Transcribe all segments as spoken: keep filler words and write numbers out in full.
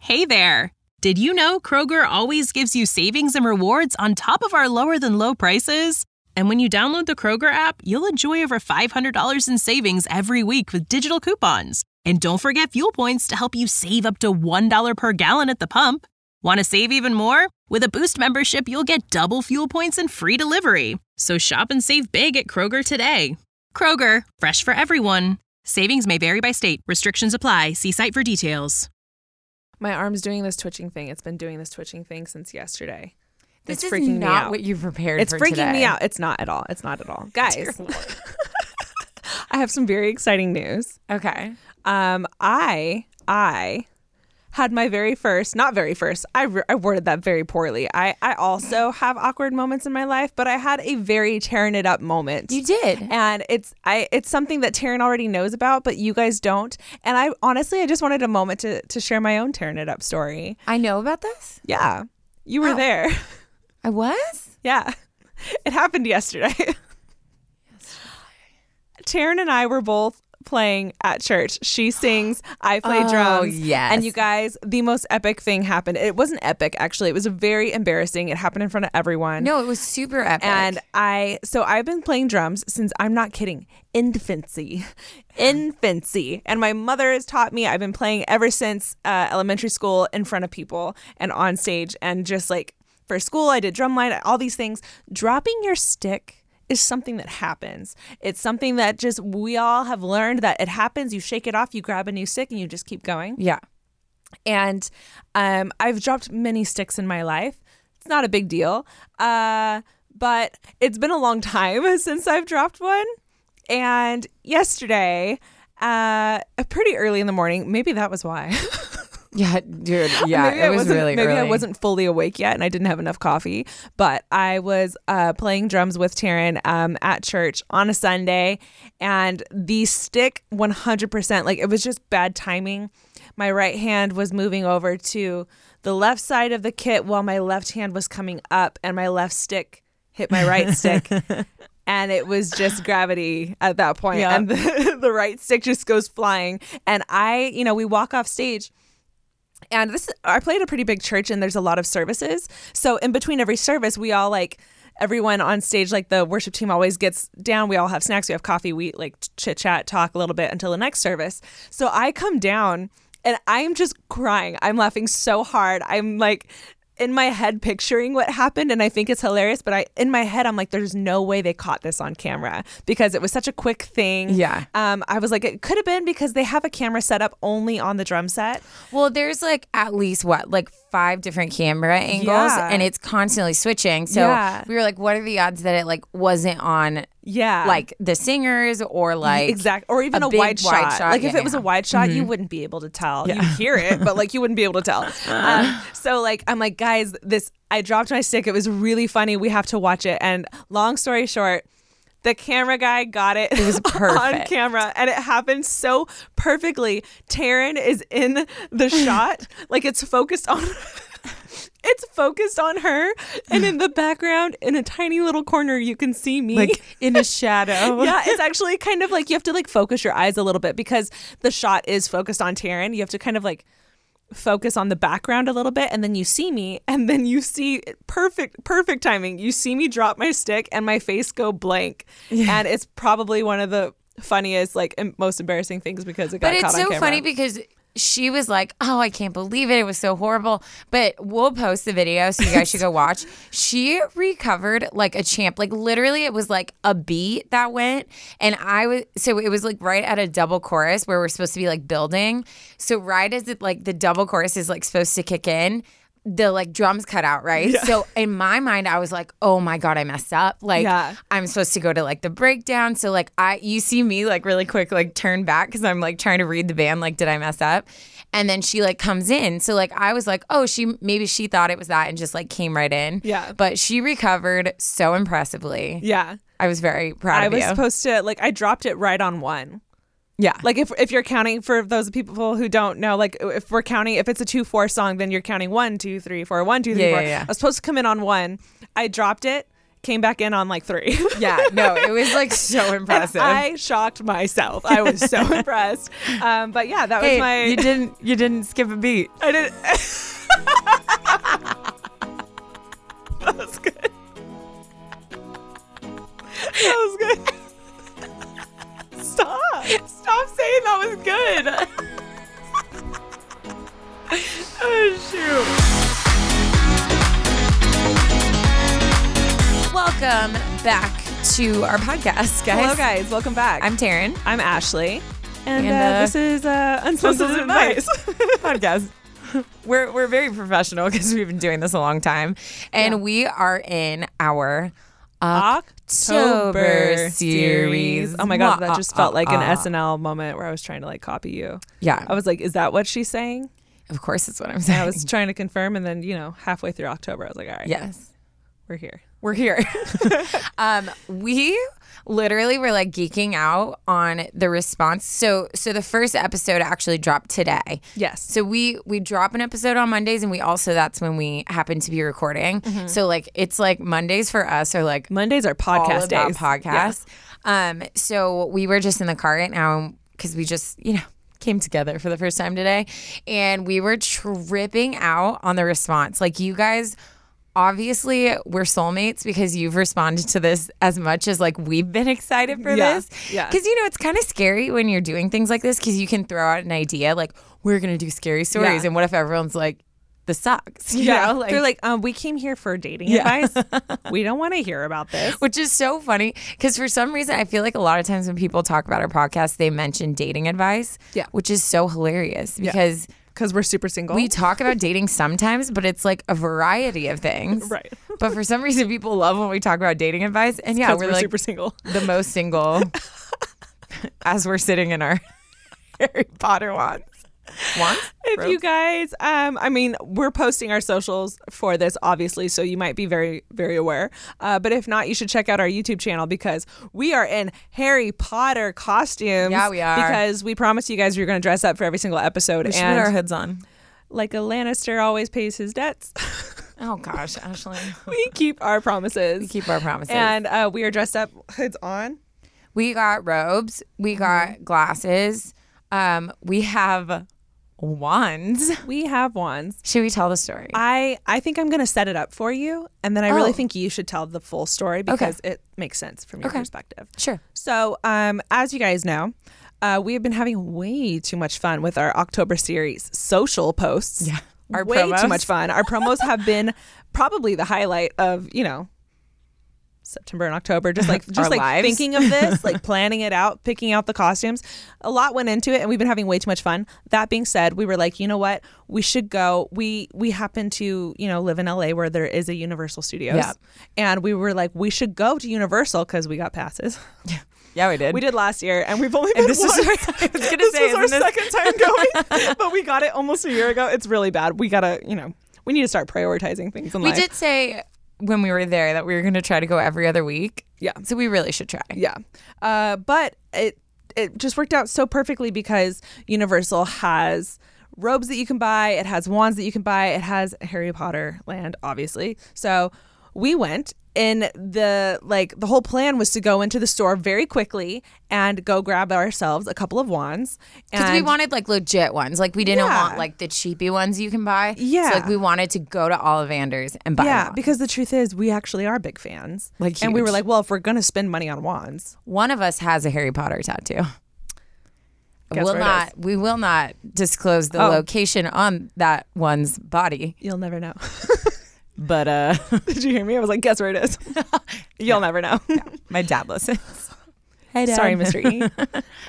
Hey there! Did you know Kroger always gives you savings and rewards on top of our lower-than-low prices? And when you download the Kroger app, you'll enjoy over five hundred dollars in savings every week with digital coupons. And don't forget fuel points to help you save up to one dollar per gallon at the pump. Want to save even more? With a Boost membership, you'll get double fuel points and free delivery. So shop and save big at Kroger today. Kroger, fresh for everyone. Savings may vary by state. Restrictions apply. See site for details. My arm's doing this twitching thing. It's been doing this twitching thing since yesterday. This it's is freaking not me out. what you prepared it's for freaking today. me out. It's not at all. It's not at all. Guys, I have some very exciting news. Okay. Um, I, I had my very first, not very first, I, re- I worded that very poorly. I, I also have awkward moments in my life, but I had a very tearing it up moment. You did. And it's I it's something that Taryn already knows about, but you guys don't. And I honestly, I just wanted a moment to, to share my own tearing it up story. I know about this? Yeah. You were Oh. there. I was? Yeah. It happened yesterday. yesterday. Taryn and I were both playing at church. She sings, I play Oh, drums. yes. And you guys, the most epic thing happened. It wasn't epic, actually. It was very embarrassing. It happened in front of everyone. No, it was super epic. And I, so I've been playing drums since, I'm not kidding, infancy. Infancy. And my mother has taught me. I've been playing ever since uh, elementary school in front of people and on stage. And just like for school, I did drumline, all these things. Dropping your stick is something that happens. It's something that just, we all have learned that it happens. You shake it off, you grab a new stick, and you just keep going. yeah. And um, I've dropped many sticks in my life. It's not a big deal. Uh, but it's been a long time since I've dropped one. And yesterday, uh, pretty early in the morning, maybe that was why. Yeah, dude. Yeah, maybe it I was wasn't- really maybe early. I wasn't fully awake yet and I didn't have enough coffee. But I was uh, playing drums with Taryn um, at church on a Sunday. And the stick, one hundred percent, like it was just bad timing. My right hand was moving over to the left side of the kit while my left hand was coming up, and my left stick hit my right stick. And it was just gravity at that point. Yeah. And the, the right stick just goes flying. And I, you know, we walk off stage. And this, I played a pretty big church, and there's a lot of services. So in between every service, we all like, everyone on stage, like the worship team always gets down. We all have snacks. We have coffee. We like chit chat, talk a little bit until the next service. So I come down and I'm just crying. I'm laughing so hard. I'm like in my head picturing what happened, and I think it's hilarious. But I, in my head, I'm like, there's no way they caught this on camera because it was such a quick thing. Yeah. Um, I was like, it could have been because they have a camera set up only on the drum set. Well, there's like at least what, like five different camera angles, Yeah. and it's constantly switching. So Yeah. we were like, what are the odds that it like wasn't on Yeah. like the singers or like exact or even a a, big wide, shot. wide shot? Like if Yeah, it was yeah. a wide shot, you wouldn't be able to tell. You'd hear it, but like you wouldn't be able to tell. Um, so like I'm like, guys, this I dropped my stick. It was really funny. We have to watch it. And long story short, the camera guy got it, It was on perfect. camera, and it happened so perfectly. Taryn is in the shot, like it's focused on. It's focused on her, and in the background, in a tiny little corner, you can see me, like in a shadow. yeah, it's actually kind of like you have to like focus your eyes a little bit because the shot is focused on Taryn. You have to kind of like focus on the background a little bit, and then you see me, and then you see perfect, perfect timing. You see me drop my stick and my face go blank, Yeah. and it's probably one of the funniest, like em- most embarrassing things because it got But caught it's on so camera. funny because she was like, oh, I can't believe it. It was so horrible. But we'll post the video so you guys should go watch. She recovered like a champ. Like literally it was like a beat that went. And I was, so it was like right at a double chorus where we're supposed to be like building. So right as it like the double chorus is like supposed to kick in, the like drums cut out, right? Yeah. So in my mind, I was like, oh my God, I messed up. Like Yeah. I'm supposed to go to like the breakdown. So like I, you see me like really quick, like turn back because I'm like trying to read the band. Like, did I mess up? And then she like comes in. So like I was like, oh, she maybe she thought it was that and just like came right in. Yeah. But she recovered so impressively. Yeah. I was very proud I of was you. supposed to, like, I dropped it right on one. yeah. Like if if you're counting, for those people who don't know, like if we're counting, if it's a two four song, then you're counting one two three four one two three Yeah, four. yeah, yeah. I was supposed to come in on one. I dropped it, came back in on like three. Yeah, no, it was like so impressive. And I shocked myself. I was so impressed. Um, but yeah, that hey, was my. You didn't. You didn't skip a beat. I didn't. That was good. That was good. Stop. Stop saying that was good. Oh, shoot. Welcome back to our podcast, guys. Hello, guys. Welcome back. I'm Taryn. I'm Ashley. And, And, uh, uh, this is uh, Unsolicited Advice. Podcast. We're we're very professional because we've been doing this a long time, and Yeah. we are in our October series. Oh my God, that Mwah, just felt like an ah, ah. S N L moment where I was trying to like copy you. Yeah, I was like, is that what she's saying? of course that's what I'm And saying. I was trying to confirm, and then, you know, halfway through October, I was like, all right, yes, we're here. we're here. um, we literally were like geeking out on the response. So so the first episode actually dropped today. Yes. So we we drop an episode on Mondays, and we also that's when we happen to be recording. So like it's like Mondays for us are like Mondays are podcast all about days. podcasts. Um, so we were just in the car right now because we just you know came together for the first time today, and we were tripping out on the response. Like you guys. Obviously, we're soulmates because you've responded to this as much as like we've been excited for Yeah, this. yeah. Because, you know, it's kind of scary when you're doing things like this because you can throw out an idea like, we're going to do scary stories. Yeah. And what if everyone's like, this sucks? You Yeah. know? They're like, um, we came here for dating Yeah. advice. We don't want to hear about this. Which is so funny because for some reason, I feel like a lot of times when people talk about our podcast, they mention dating advice. Yeah. Which is so hilarious because Because we're super single. we talk about dating sometimes, but it's like a variety of things. Right. But for some reason, people love when we talk about dating advice. And yeah, Because we're, we're like super single. the most single as we're sitting in our Harry Potter wands. Wands? If Robes? you guys, um, I mean, we're posting our socials for this, obviously, so you might be very, very aware. Uh, but if not, you should check out our YouTube channel because we are in Harry Potter costumes. Yeah, we are. Because we promised you guys we were going to dress up for every single episode. We should and put our hoods on. like a Lannister always pays his debts, Oh, gosh, Ashley. we keep our promises. We keep our promises. And uh, we are dressed up, hoods on. we got robes. We got glasses. Um, we have wands. We have wands. Should we tell the story? I, I think I'm going to set it up for you. And then I really Oh. think you should tell the full story because it makes sense from your Okay. perspective. Sure. So, um, as you guys know, uh, we have been having way too much fun with our October series social posts. Yeah. Our way promos. too much fun. Our promos have been probably the highlight of, you know, September and October. Just like just Our like lives. thinking of this, like planning it out, picking out the costumes. A lot went into it, and we've been having way too much fun. That being said, we were like, you know what? We should go. We we happen to, you know, live in L A where there is a Universal Studios. Yeah. And we were like, we should go to Universal because we got passes. Yeah, we did. We did last year, and we've only been this is- once. I was gonna this say, was our isn't this- second time going, but we got it almost a year ago. It's really bad. We gotta, you know, we need to start prioritizing things in We life. did say when we were there that we were going to try to go every other week. Yeah. So we really should try. Yeah, uh, but it it just worked out so perfectly because Universal has robes that you can buy. It has wands that you can buy. It has Harry Potter land, obviously. So we went. And the like the whole plan was to go into the store very quickly and go grab ourselves a couple of wands. Because we And- wanted like legit ones. Like we didn't Yeah. want like the cheapy ones you can buy. Yeah. So like we wanted to go to Ollivander's and buy yeah, one. because the truth is we actually are big fans. Like, and we were huge. like, well, if we're gonna spend money on wands, One of us has a Harry Potter tattoo. Guess will where it not is. we will not disclose the Oh. location on that one's body. you'll never know. But uh Did you hear me? I was like, guess where it is. You'll never know. my dad listens. Hey, Dad. Sorry, Mister E. uh,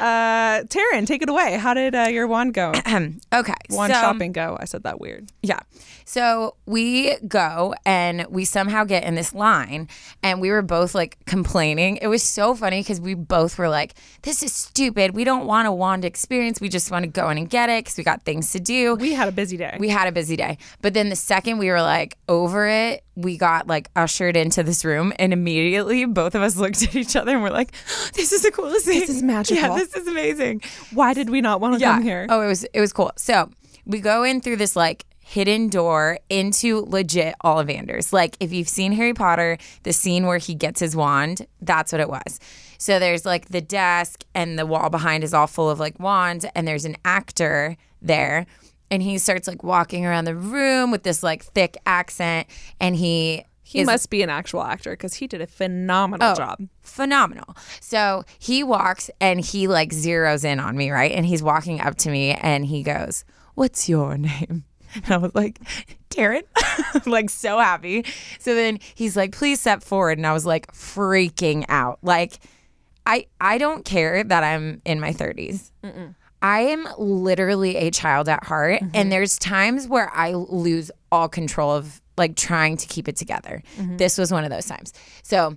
Taryn, take it away. How did uh, your wand go? Okay. Wand so, shopping go. I said that weird. Yeah. So we go and we somehow get in this line and we were both like complaining. It was so funny because we both were like, this is stupid. We don't want a wand experience. We just want to go in and get it because we got things to do. We had a busy day. We had a busy day. But then the second we were like over it, we got like ushered into this room and immediately both of us looked at each other and we're like, this is the coolest thing. This is magical. Yeah, this is amazing. Why did we not want to come here? Oh, it was it was cool. So we go in through this like hidden door into legit Ollivanders. Like if you've seen Harry Potter, the scene where he gets his wand, that's what it was. So there's like the desk and the wall behind is all full of like wands, and there's an actor there. And he starts like walking around the room with this like thick accent, and he He is, must be an actual actor because he did a phenomenal oh, job. Phenomenal. So he walks and he like zeroes in on me, right? And he's walking up to me and he goes, "What's your name?" And I was like, "Taryn." Like so happy. So then he's like, "Please step forward." And I was like freaking out. Like I I don't care that I'm in my thirties. Mm-mm. I am literally a child at heart. Mm-hmm. And there's times where I lose all control of like trying to keep it together. Mm-hmm. This was one of those times. So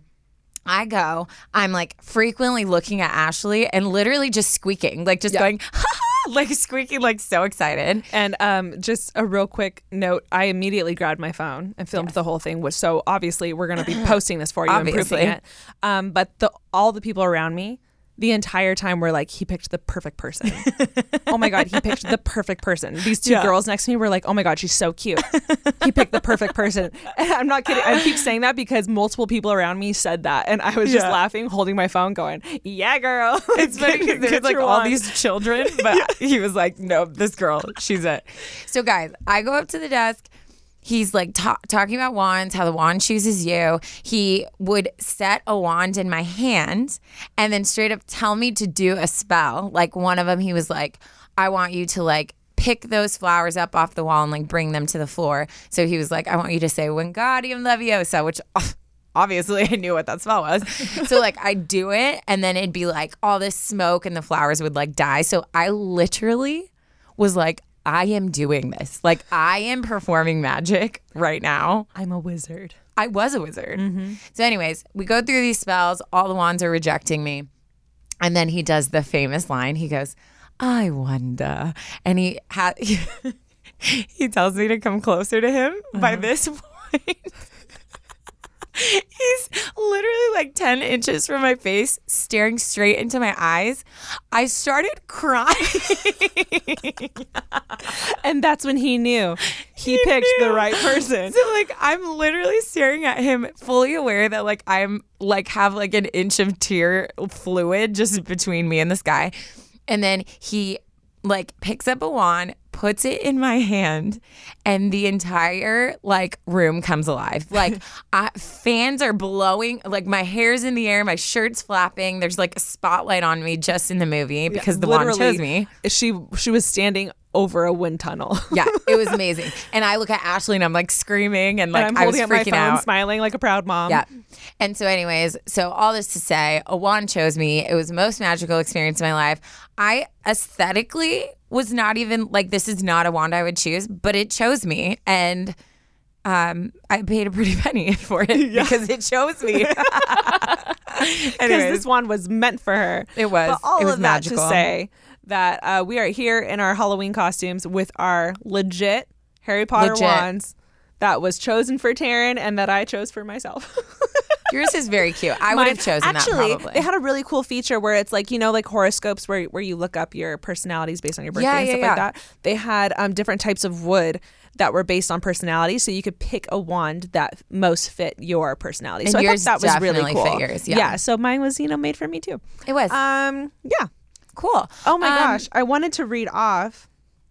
I go, I'm like frequently looking at Ashley and literally just squeaking, like just yeah. going, ha ha, like squeaking, like so excited. And um, just a real quick note, I immediately grabbed my phone and filmed yes. the whole thing, which so obviously we're going to be posting this for you and proofing it. Um, but the, all the people around me, the entire time we're like, he picked the perfect person. Oh my God, he picked the perfect person. These two yeah. girls next to me were like, oh my God, she's so cute. He picked the perfect person. And I'm not kidding. I keep saying that because multiple people around me said that. And I was just yeah. laughing, holding my phone going, yeah, girl. It's funny because there's like all wand. These children. But yeah. he was like, no, this girl, she's it. So guys, I go up to the desk. He's like ta- talking about wands, how the wand chooses you. He would set a wand in my hand and then straight up tell me to do a spell. Like one of them, he was like, I want you to like pick those flowers up off the wall and like bring them to the floor. So he was like, I want you to say Wingardium Leviosa, which obviously I knew what that spell was. So like I'd do it and then it'd be like all this smoke and the flowers would like die. So I literally was like, I am doing this. Like, I am performing magic right now. I'm a wizard. I was a wizard. Mm-hmm. So anyways, we go through these spells. All the wands are rejecting me. And then he does the famous line. He goes, I wonder. And he ha- he tells me to come closer to him. Uh-huh. By this point, he's literally like ten inches from my face, staring straight into my eyes. I started crying. And that's when he knew he, he picked knew. the right person. So like I'm literally staring at him, fully aware that like I'm like have like an inch of tear fluid just between me and this guy. And then he like picks up a wand, puts it in my hand, and the entire like room comes alive. Like I, fans are blowing, like my hair's in the air, my shirt's flapping. There's like a spotlight on me just in the movie because yeah, the wand chose me. She she was standing over a wind tunnel. Yeah, it was amazing. And I look at Ashley and I'm like screaming and like and I'm I was holding freaking up my phone, out, smiling like a proud mom. Yeah. And so anyways, so all this to say, a wand chose me. It was the most magical experience of my life. I aesthetically was not even like, this is not a wand I would choose, but it chose me. And um, I paid a pretty penny for it yeah. because it chose me. Because this wand was meant for her. It was. But all it was of magical. That to say that uh, we are here in our Halloween costumes with our legit Harry Potter legit. wands that was chosen for Taryn and that I chose for myself. Yours is very cute. I would have chosen Actually, that probably. They had a really cool feature where it's like, you know, like horoscopes where where you look up your personalities based on your birthday yeah, and yeah, stuff yeah. like that. They had um, different types of wood that were based on personality, so you could pick a wand that most fit your personality. And so I yours thought that was really cool. Fit yours, yeah. yeah, so mine was, you know, made for me too. It was. Um, yeah. Cool. Oh my um, gosh, I wanted to read off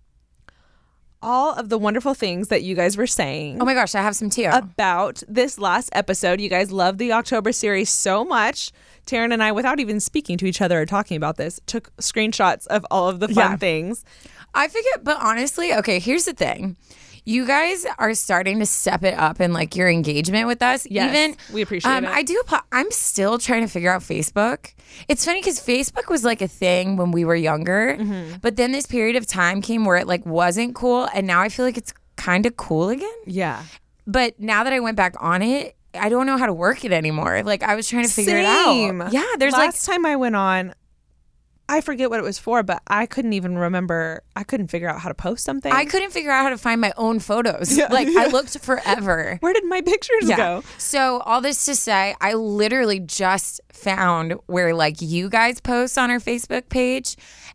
all of the wonderful things that you guys were saying. Oh my gosh, I have some too. About this last episode. You guys loved the October series so much. Taryn and I, without even speaking to each other or talking about this, took screenshots of all of the fun yeah. things. I figured, but honestly, okay, here's the thing. You guys are starting to step it up in like your engagement with us. Yes, Even we appreciate um, it. I do. I'm still trying to figure out Facebook. It's funny because Facebook was like a thing when we were younger, mm-hmm. but then this period of time came where it like wasn't cool, and now I feel like it's kind of cool again. Yeah. But now that I went back on it, I don't know how to work it anymore. Like I was trying to figure Same. it out. Yeah, there's last like last time I went on, I forget what it was for, but I couldn't even remember. I couldn't figure out how to post something. I couldn't figure out how to find my own photos. Yeah. Like I looked forever. Where did my pictures yeah. go? So all this to say, I literally just found where like you guys post on our Facebook page,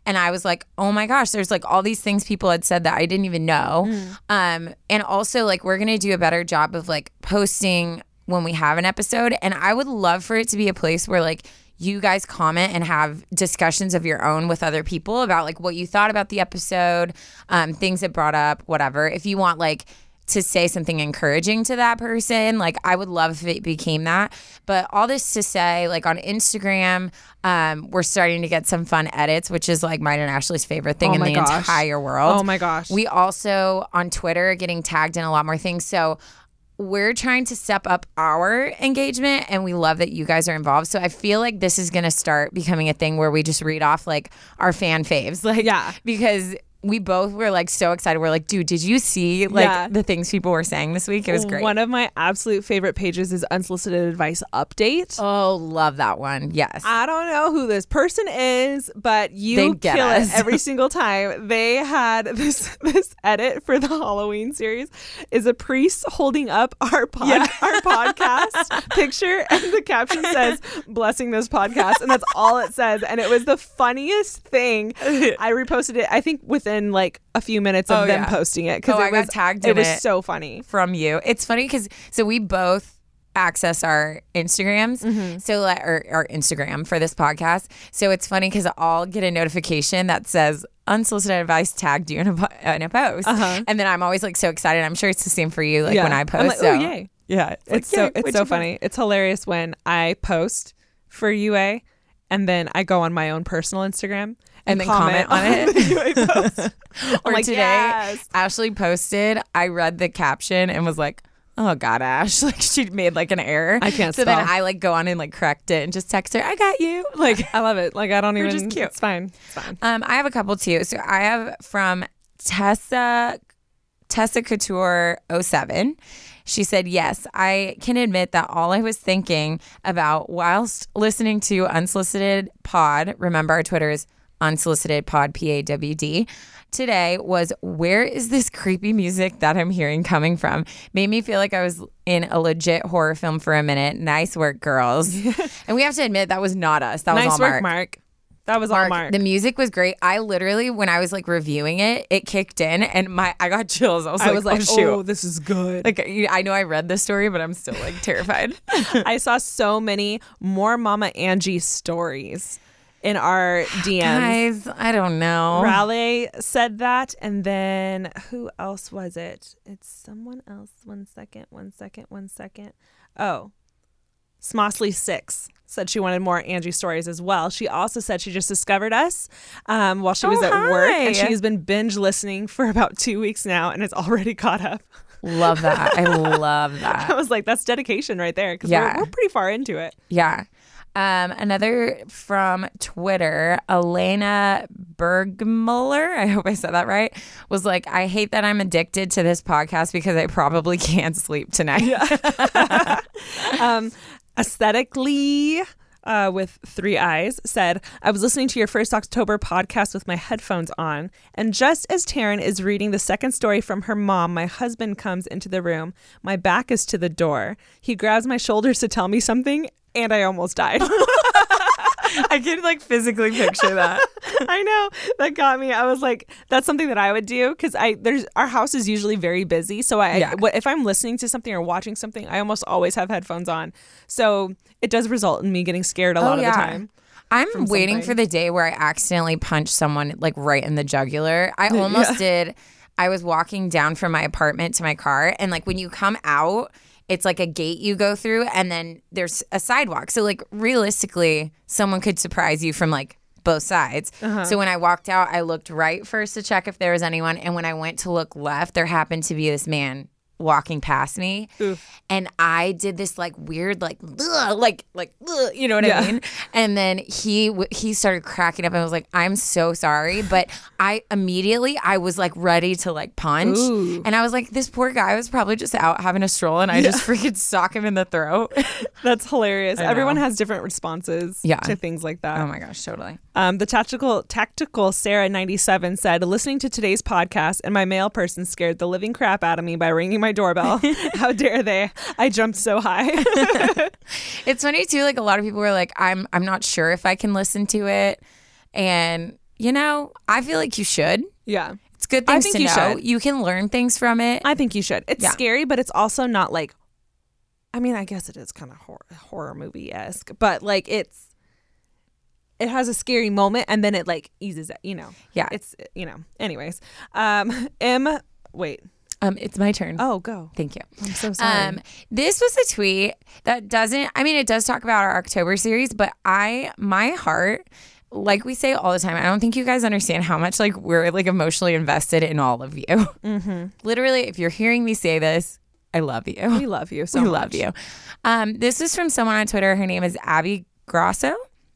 And I was like, oh my gosh, there's like all these things people had said that I didn't even know. Mm. Um, and also like we're going to do a better job of like posting when we have an episode. And I would love for it to be a place where like you guys comment and have discussions of your own with other people about like what you thought about the episode, um, things it brought up, whatever. If you want like to say something encouraging to that person, like I would love if it became that. But all this to say, like on Instagram, um, we're starting to get some fun edits, which is like mine and Ashley's favorite thing oh in the gosh. entire world. Oh my gosh. We also on Twitter are getting tagged in a lot more things. So we're trying to step up our engagement, and we love that you guys are involved. So I feel like this is going to start becoming a thing where we just read off like our fan faves. Like, yeah. Because we both were like so excited. We're like, dude, did you see like yeah. the things people were saying this week? It was great. One of my absolute favorite pages is Unsolicited Advice Update. Oh, love that one. Yes. I don't know who this person is, but you get kill us. it every single time. They had this this edit for the Halloween series is a priest holding up our pod, Yeah. our podcast picture, and the caption says blessing this podcast, and that's all it says. And it was the funniest thing. I reposted it, I think within like a few minutes of Oh, them yeah. posting it, because Oh, it I was got tagged it in was it. so funny. From you. It's funny because so we both access our Instagrams, Mm-hmm. so like or our Instagram for this podcast. So it's funny because I'll get a notification that says unsolicited advice tagged you in a, po- in a post, Uh-huh. and then I'm always like so excited. I'm sure it's the same for you. Like Yeah. when I I'm post, like, so oh yay. yeah, it's, It's like, so yay, it's what'd so you funny. post? It's hilarious when I post for U A and then I go on my own personal Instagram And then comment on it. the U A post. Or I'm like, today, yes. Ashley posted. I read the caption and was like, "Oh God, Ash!" Like she made like an error. I can't So spell. then I like go on and like correct it and just text her, "I got you." Like I love it. Like I don't We're even. just cute. It's fine. It's fine. Um, I have a couple too. So I have from Tessa Tessa Couture oh seven. She said, yes, I can admit that all I was thinking about whilst listening to Unsolicited Pod, remember our Twitter is Unsolicited Pod, P A W D, today was, where is this creepy music that I'm hearing coming from? Made me feel like I was in a legit horror film for a minute. Nice work, girls. And we have to admit, that was not us. That was Nice all work, Mark. Mark. That was all Mark, Mark. The music was great. I literally, when I was like reviewing it, it kicked in and my I got chills. I was I like, was like, oh, shoot. oh, this is good. Like, you- I know I read the story, but I'm still like terrified. I saw so many more Mama Angie stories in our D Ms. Guys, I don't know. Raleigh said that, and then who else was it? It's someone else. One second, one second, one second. Oh, Smossley six said she wanted more Angie stories as well. She also said she just discovered us um, while she was Oh, at work, hi. and she's been binge listening for about two weeks now, and is already caught up. Love that. I love I that. was like, that's dedication right there, because Yeah. we're, we're pretty far into it. Yeah. Um, another from Twitter, Elena Bergmuller, I hope I said that right, was like, I hate that I'm addicted to this podcast because I probably can't sleep tonight. um, aesthetically uh, with three eyes said, I was listening to your first October podcast with my headphones on, and just as Taryn is reading the second story from her mom, my husband comes into the room. My back is to the door. He grabs my shoulders to tell me something, and I almost died. I could like physically picture that. I know, that got me. I was like, that's something that I would do, because I there's our house is usually very busy, so I Yeah. what, if I'm listening to something or watching something, I almost always have headphones on, so it does result in me getting scared a lot Oh, of yeah. the time. I'm from waiting something. for the day where I accidentally punch someone like right in the jugular. I almost Yeah. did. I was walking down from my apartment to my car, and like when you come out, it's like a gate you go through, and then there's a sidewalk. So like realistically, someone could surprise you from like both sides. Uh-huh. So when I walked out, I looked right first to check if there was anyone, and when I went to look left, there happened to be this man walking past me. Oof. And I did this like weird like ugh, like like ugh, you know what Yeah. I mean? And then he w- he started cracking up and I was like, I'm so sorry, but I immediately I was like ready to like punch. Ooh. And I was like, this poor guy was probably just out having a stroll, and I just freaking sock him in the throat. That's hilarious. I know. Everyone has different responses Yeah. to things like that. Oh my gosh, totally. Um, the tactical tactical Sarah ninety-seven said, listening to today's podcast, and my mail person scared the living crap out of me by ringing my doorbell. How dare they? I jumped so high. It's funny too, like a lot of people were like, I'm I'm not sure if I can listen to it. And you know, I feel like you should. Yeah. It's good I things think to you know. should. You can learn things from it. I think you should. It's Yeah. scary, but it's also not like, I mean, I guess it is kind of horror, horror movie-esque, but like it's, it has a scary moment and then it like eases it, you know. Yeah. It's, you know, anyways. Um, M, wait. Um, it's my turn. Oh, go. Thank you. I'm so sorry. Um, this was a tweet that doesn't, I mean, it does talk about our October series, but I, my heart, like we say all the time, I don't think you guys understand how much like we're like emotionally invested in all of you. Mm-hmm. Literally, if you're hearing me say this, I love you. We love you so we much. love you. Um, this is from someone on Twitter. Her name is Abby Grosso.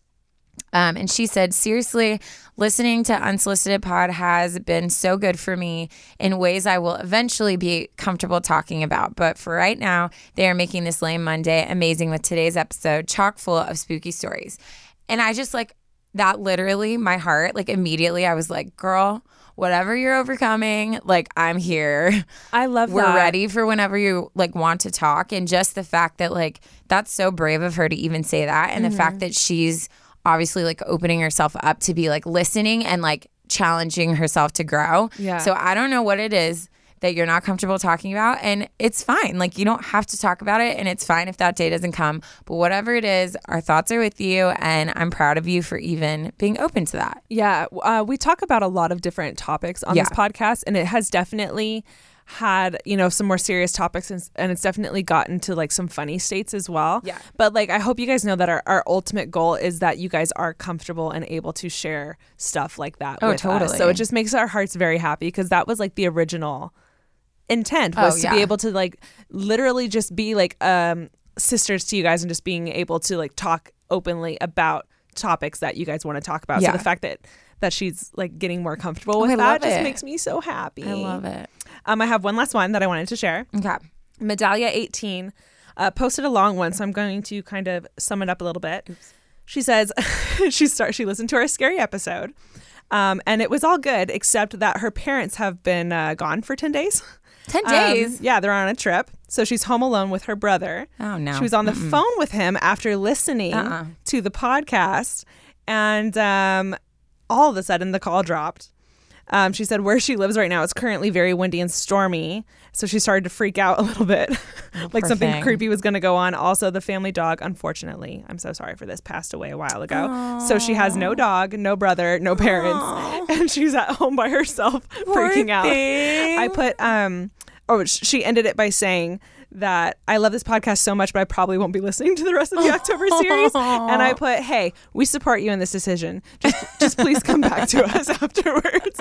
Um, and she said, seriously, listening to Unsolicited Pod has been so good for me in ways I will eventually be comfortable talking about. But for right now, they are making this lame Monday amazing with today's episode chock full of spooky stories. And I just like that literally my heart, like immediately I was like, girl, whatever you're overcoming, like I'm here. I love We're that. ready for whenever you like want to talk. And just the fact that like that's so brave of her to even say that. And Mm-hmm. the fact that she's obviously like opening herself up to be like listening and like challenging herself to grow. Yeah. So I don't know what it is that you're not comfortable talking about, and it's fine. Like you don't have to talk about it, and it's fine if that day doesn't come. But whatever it is, our thoughts are with you, and I'm proud of you for even being open to that. Yeah, uh, we talk about a lot of different topics on Yeah. this podcast, and it has definitely had, you know, some more serious topics, and, and it's definitely gotten to like some funny states as well. Yeah. But like, I hope you guys know that our, our ultimate goal is that you guys are comfortable and able to share stuff like that Oh, with us. totally. So it just makes our hearts very happy because that was like the original intent was Oh, to yeah. be able to like literally just be like um sisters to you guys and just being able to like talk openly about topics that you guys want to talk about. Yeah. So the fact that that she's like getting more comfortable Oh, with I that love just it. makes me so happy. I love it. Um, I have one last one that I wanted to share. Okay. Medallia eighteen uh, posted a long one, so I'm going to kind of sum it up a little bit. She says she start she listened to our scary episode, um, and it was all good except that her parents have been uh, gone for ten days. ten Um, days. yeah, they're on a trip, so she's home alone with her brother. Oh, no. She was on the phone with him after listening Uh-uh. to the podcast, and um, all of a sudden the call dropped. Um, she said where she lives right now is currently very windy and stormy, so she started to freak out a little bit, like poor something thing. creepy was going to go on. Also, the family dog, unfortunately, I'm so sorry for this, passed away a while ago. So she has no dog, no brother, no parents, and she's at home by herself, freaking out. I put um, oh, sh- she ended it by saying that I love this podcast so much, but I probably won't be listening to the rest of the October series. And I put, hey, we support you in this decision. Just, just please come back to us afterwards.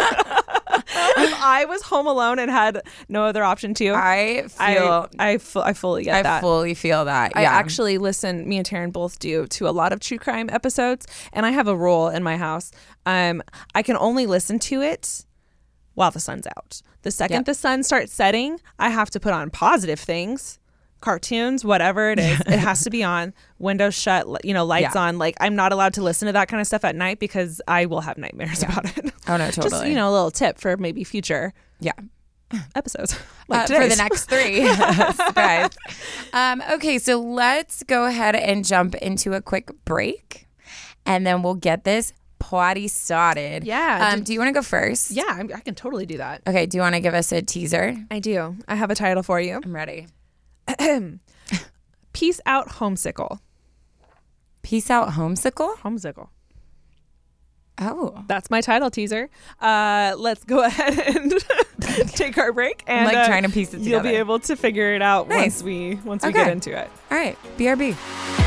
If I was home alone and had no other option too, I I feel I, fu- I fully get I that. fully feel that. I Yeah. actually listen, me and Taryn both do, to a lot of true crime episodes. And I have a rule in my house. Um, I can only listen to it while the sun's out. The second Yep. the sun starts setting, I have to put on positive things, cartoons, whatever it is. It has to be on, windows shut, li- you know, lights Yeah. on. Like I'm not allowed to listen to that kind of stuff at night because I will have nightmares about it. Oh, no, Just, totally. you know, a little tip for maybe future Yeah. episodes. Like Uh, for today's. the next three. Surprise. Um, okay, so let's go ahead and jump into a quick break, and then we'll get this party started. Yeah, Um, did- do you want to go first? Yeah, I, I can totally do that. Okay, do you want to give us a teaser? I do. I have a title for you. I'm ready. Peace out, homesickle. Peace out, homesickle? Homesickle. Oh. That's my title teaser. Uh, let's go ahead and take our break. And like uh, trying to piece it You'll be together. able to figure it out Nice. once we once we Okay. get into it. All right, B R B.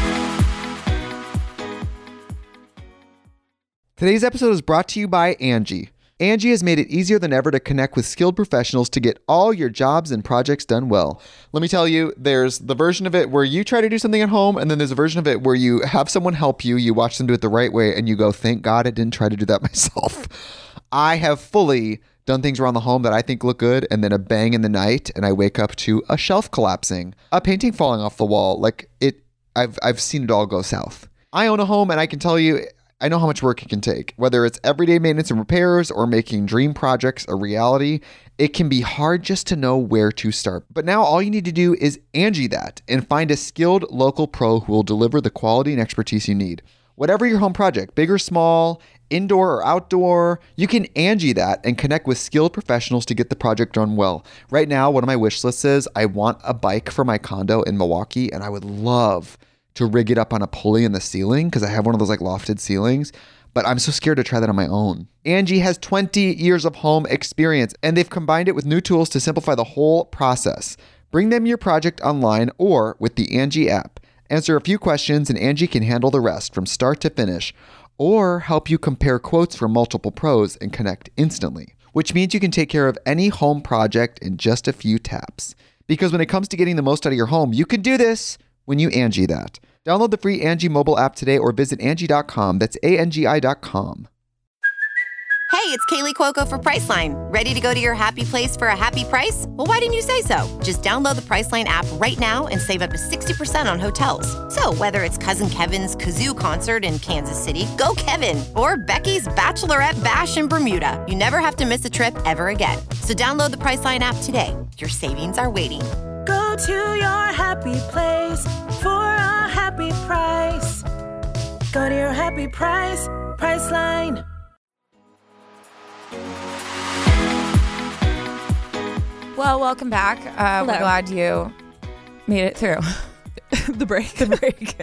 Today's episode is brought to you by Angie. Angie has made it easier than ever to connect with skilled professionals to get all your jobs and projects done well. Let me tell you, there's the version of it where you try to do something at home, and then there's a version of it where you have someone help you, you watch them do it the right way, and you go, thank God I didn't try to do that myself. I have fully done things around the home that I think look good, and then a bang in the night, and I wake up to a shelf collapsing, a painting falling off the wall. Like it, I've I've seen it all go south. I own a home, and I can tell you, I know how much work it can take. Whether it's everyday maintenance and repairs or making dream projects a reality, it can be hard just to know where to start. But now all you need to do is Angie that and find a skilled local pro who will deliver the quality and expertise you need. Whatever your home project, big or small, indoor or outdoor. You can Angie that and connect with skilled professionals to get the project done well. Right now, one of my wish lists is I want a bike for my condo in Milwaukee, and I would love to rig it up on a pulley in the ceiling because I have one of those like lofted ceilings, but I'm so scared to try that on my own. Angie has twenty years of home experience, and they've combined it with new tools to simplify the whole process. Bring them your project online or with the Angie app. Answer a few questions and Angie can handle the rest from start to finish, or help you compare quotes from multiple pros and connect instantly, which means you can take care of any home project in just a few taps. Because when it comes to getting the most out of your home, you can do this when you Angie that. Download the free Angie mobile app today or visit Angie dot com. That's A N G I dot com. Hey, it's Kaylee Cuoco for Priceline. Ready to go to your happy place for a happy price? Well, why didn't you say so? Just download the Priceline app right now and save up to sixty percent on hotels. So whether it's Cousin Kevin's Kazoo Concert in Kansas City, go Kevin, or Becky's Bachelorette Bash in Bermuda, you never have to miss a trip ever again. So download the Priceline app today. Your savings are waiting. Go to your happy place for a happy price. Go to your happy price, Priceline. Well, welcome back. Uh, we're glad you made it through the break. the break.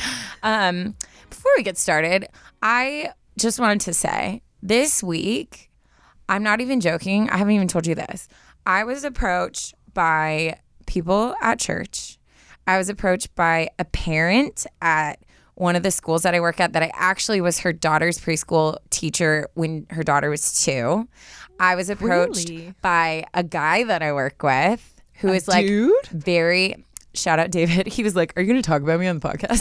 um, before we get started, I just wanted to say this week, I'm not even joking. I haven't even told you this. I was approached by people at church. I was approached by a parent at one of the schools that I work at that I actually was her daughter's preschool teacher when her daughter was two. I was approached Really? by a guy that I work with who A is like dude? very, shout out David. He was like, are you going to talk about me on the podcast?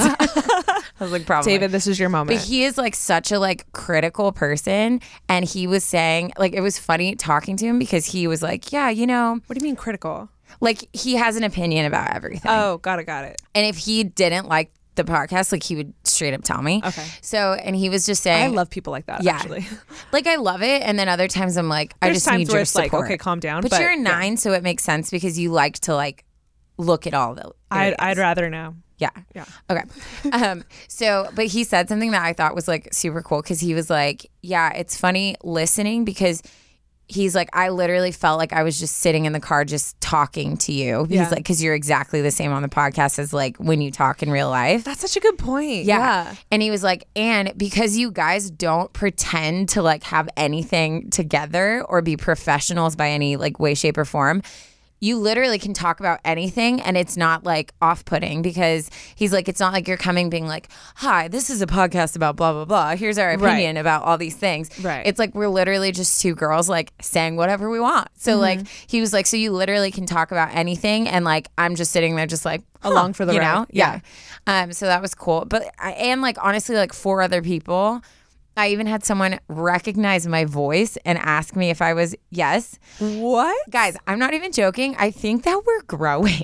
I was like, probably. David, this is your moment. But he is like such a like critical person. And he was saying, like, it was funny talking to him because he was like, yeah, you know, What do you mean critical? like he has an opinion about everything. Oh, got it, got it. And if he didn't like the podcast, like he would straight up tell me. Okay. So, and he was just saying, I love people like that, yeah. actually. Like I love it. And then other times I'm like, I There's just times need where your it's like, support. okay, calm down. But, but you're a yeah. nine, so it makes sense because you like to like look at all the I'd, areas. I'd rather know. Yeah. Yeah. Okay. Um, so, but he said something that I thought was like super cool because he was like, yeah, it's funny listening because he's like, I literally felt like I was just sitting in the car just talking to you. Yeah. He's like, because you're exactly the same on the podcast as like when you talk in real life. That's such a good point. Yeah. Yeah. And he was like, and because you guys don't pretend to like have anything together or be professionals by any like way, shape, or form, you literally can talk about anything and it's not like off-putting because he's like, it's not like you're coming being like, hi, this is a podcast about blah, blah, blah. Here's our opinion Right. about all these things. Right. It's like we're literally just two girls like saying whatever we want. So Mm-hmm. like he was like, so you literally can talk about anything and like I'm just sitting there just like huh, Along for the you ride. know? Yeah. Um. So that was cool. But I, and like honestly, like four other people. I even had someone recognize my voice and ask me if I was yes. What? Guys, I'm not even joking. I think that we're growing.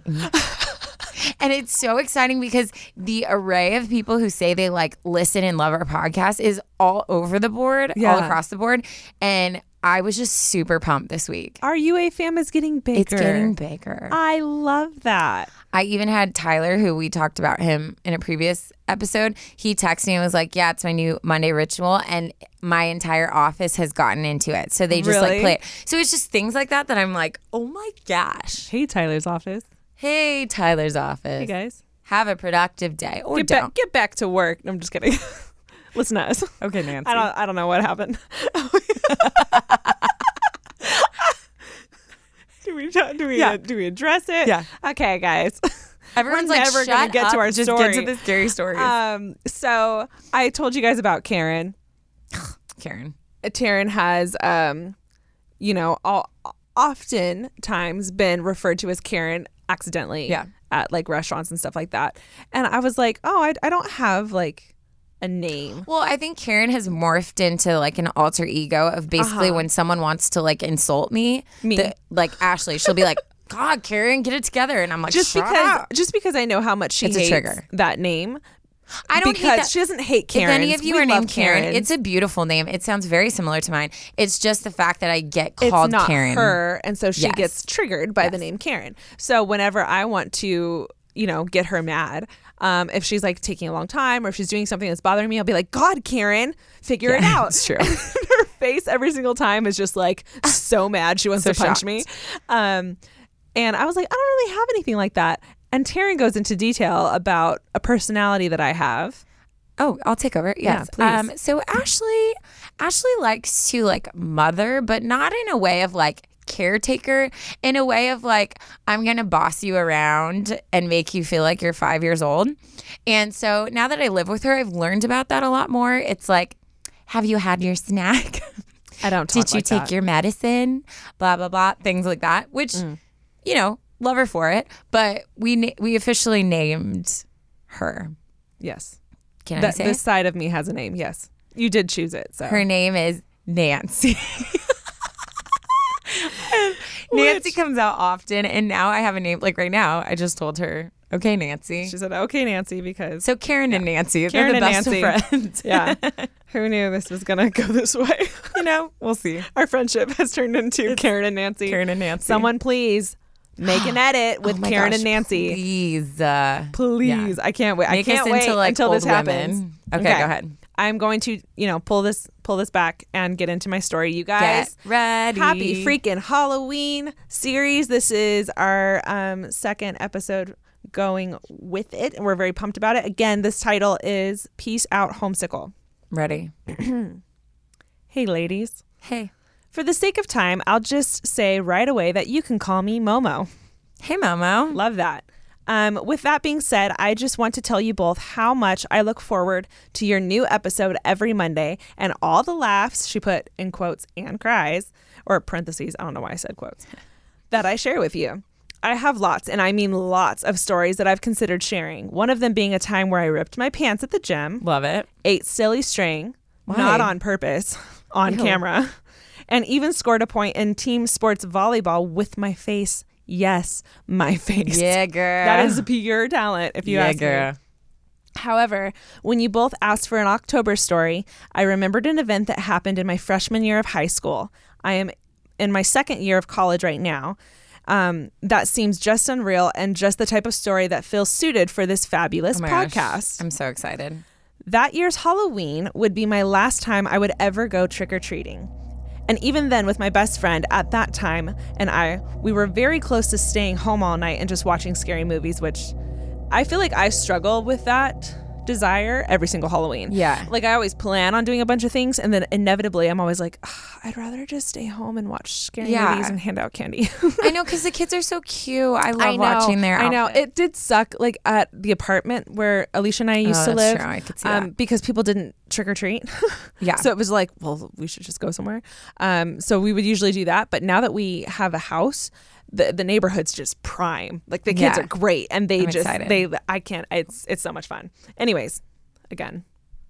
And it's so exciting because the array of people who say they like listen and love our podcast is all over the board, all Yeah. across the board. And I was just super pumped this week. Our U A fam is getting bigger. It's getting bigger. I love that. I even had Tyler, who we talked about him in a previous episode. He texted me and was like, yeah, it's my new Monday ritual. And my entire office has gotten into it. So they just like Really? play it. So it's just things like that that I'm like, oh my gosh. Hey, Tyler's office. Hey, Tyler's office. Hey, guys. Have a productive day. Or Get don't. back, get back to work. I'm just kidding. Listen to us. Okay, Nancy. I don't. I don't know what happened. do we? Do we? Yeah. Do we address it? Yeah. Okay, guys. Everyone's We're like, never shut gonna get up. to our Just story. get to the scary stories. Um. So I told you guys about Karen. Karen. Taryn has, um, you know, all, oftentimes been referred to as Karen accidentally. Yeah. At like restaurants and stuff like that. And I was like, oh, I, I don't have like a name. Well, I think Karen has morphed into like an alter ego of basically Uh-huh. when someone wants to like insult me, Me. the- like Ashley, she'll be like, God, Karen, get it together. And I'm like, Just shut because, up. just because I know how much she It's a hates trigger. that name. I don't because hate that. she doesn't hate Karen. If any of you we are love named Karen, Karens. it's a beautiful name. It sounds very similar to mine. It's just the fact that I get It's called not Karen. her, and so she Yes. gets triggered by the name Karen. So whenever I want to, you know, get her mad, Um, if she's like taking a long time or if she's doing something that's bothering me, I'll be like, God, Karen, figure it out. It's true. Her face every single time is just like so mad. She wants So to punch shocked. me. Um, and I was like, I don't really have anything like that. And Taryn goes into detail about a personality that I have. Oh, I'll take over. Yes. Yeah, please. Um, so Ashley, Ashley likes to like mother, but not in a way of like caretaker, in a way of like, I'm going to boss you around and make you feel like you're five years old. And so now that I live with her, I've learned about that a lot more. It's like, have you had your snack? I don't talk Did you like take that. your medicine? Blah, blah, blah. Things like that, which, Mm. you know, love her for it. But we na- we officially named her. Yes. Can I That, say this it? side of me has a name. Yes. You did choose it. So Her name is Nancy. Nancy Which- comes out often, and now I have a name. Like right now, I just told her, okay, Nancy. She said, okay, Nancy, because So Karen and Nancy, Karen they're the and best Nancy. of friends. yeah, who knew this was going to go this way? You know, we'll see. Our friendship has turned into Karen and Nancy. Karen and Nancy. Someone please make an edit with Oh my Karen gosh, and Nancy. Please. Uh, Please. Yeah. I can't wait. Make I can't us wait into, like, until this old happens. women. Okay, go ahead. I'm going to, you know, pull this pull this back and get into my story. You guys, Get ready. happy freaking Halloween series. This is our um, second episode going with it, and we're very pumped about it. Again, this title is Peace Out Homesickle. Ready. Hey, ladies. Hey. For the sake of time, I'll just say right away that you can call me Momo. Hey, Momo. Love that. Um, with that being said, I just want to tell you both how much I look forward to your new episode every Monday and all the laughs, she put in quotes, and cries, or parentheses, I don't know why I said quotes, that I share with you. I have lots, and I mean lots, of stories that I've considered sharing. One of them being a time where I ripped my pants at the gym, Love it. ate silly string, Why? not on purpose, on Ew. camera, and even scored a point in team sports volleyball with my face. Yes, my face. Yeah, girl. That is pure talent, if you yeah, ask girl. me. However, when you both asked for an October story, I remembered an event that happened in my freshman year of high school. I am in my second year of college right now. Um, that seems just unreal and just the type of story that feels suited for this fabulous Oh my podcast. gosh. I'm so excited. That year's Halloween would be my last time I would ever go trick-or-treating. And even then, with my best friend at that time and I, we were very close to staying home all night and just watching scary movies, which I feel like I struggle with that desire every single Halloween. Yeah. Like I always plan on doing a bunch of things, and then inevitably I'm always like, "Ugh, I'd rather just stay home and watch scary Yeah. movies and hand out candy. I know, because the kids are so cute. I love I know, watching their I know. outfits. It did suck, like at the apartment where Alicia and I used Oh, to that's live. true. I could see that. Because people didn't trick or treat. Yeah. So it was like, well, we should just go somewhere. Um, so we would usually do that. But now that we have a house, the the neighborhood's just prime. Like the kids Yeah. are great, and they I'm just excited. they I can't. It's it's so much fun. Anyways, again,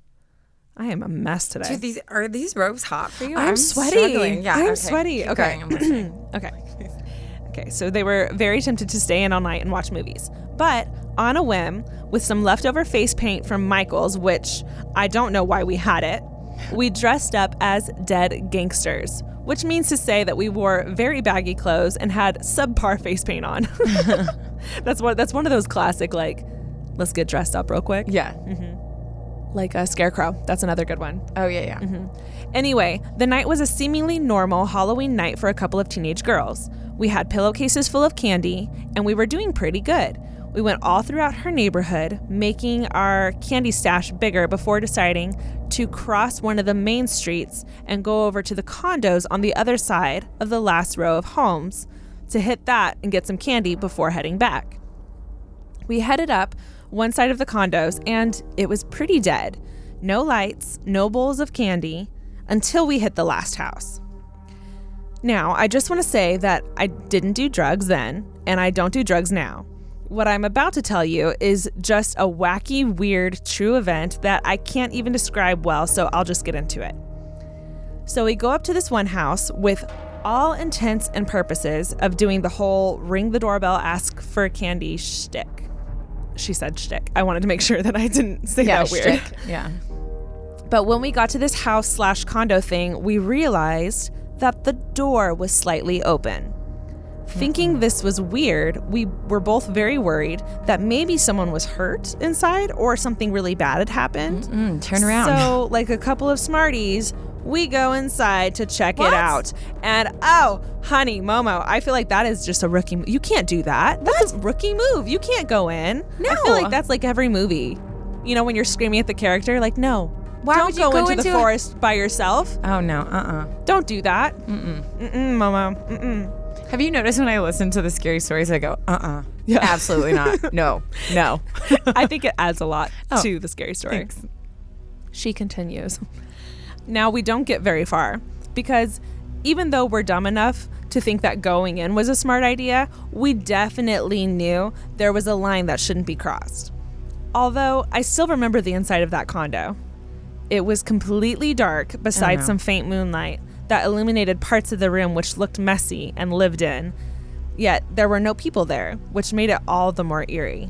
I am a mess today. Dude, these are these robes hot for you? I'm, sweaty. struggling. Yeah, I'm okay. sweaty. Keep Okay. going. I'm listening. Okay. Okay, so they were very tempted to stay in all night and watch movies. But on a whim, with some leftover face paint from Michael's, which I don't know why we had it, we dressed up as dead gangsters, which means to say that we wore very baggy clothes and had subpar face paint on. That's what that's one of those classic, like, let's get dressed up real quick. Yeah. Like a Scarecrow. That's another good one. Oh, yeah, yeah. Mm-hmm. Anyway, the night was a seemingly normal Halloween night for a couple of teenage girls. We had pillowcases full of candy, and we were doing pretty good. We went all throughout her neighborhood, making our candy stash bigger before deciding to cross one of the main streets and go over to the condos on the other side of the last row of homes to hit that and get some candy before heading back. We headed up one side of the condos, and it was pretty dead. No lights, no bowls of candy, until we hit the last house. Now, I just want to say that I didn't do drugs then, and I don't do drugs now. What I'm about to tell you is just a wacky, weird, true event that I can't even describe well, so I'll just get into it. So we go up to this one house with all intents and purposes of doing the whole ring the doorbell, ask for candy shtick. She said shtick. I wanted to make sure that I didn't say Yeah, that weird. shtick. Yeah. But when we got to this house slash condo thing, we realized that the door was slightly open. Thinking this was weird, we were both very worried that maybe someone was hurt inside or something really bad had happened. Mm, turn around. So, like a couple of smarties, we go inside to check What? it out. And oh, honey, Momo, I feel like that is just a rookie. You can't do that. That's a rookie move. You can't go in. No. I feel like that's like every movie. You know, when you're screaming at the character, like, no. Why don't would you go, go into, into the a- forest by yourself. Oh, no. Uh-uh. Don't do that. Mm-mm. Mm-mm, Momo. Mm-mm. Have you noticed when I listen to the scary stories, I go, uh-uh. Yeah. Absolutely not. No. No. I think it adds a lot Oh, to the scary story. thanks. She continues. Now, we don't get very far because even though we're dumb enough to think that going in was a smart idea, we definitely knew there was a line that shouldn't be crossed. Although I still remember the inside of that condo. It was completely dark besides no. some faint moonlight that illuminated parts of the room which looked messy and lived in. Yet there were no people there, which made it all the more eerie.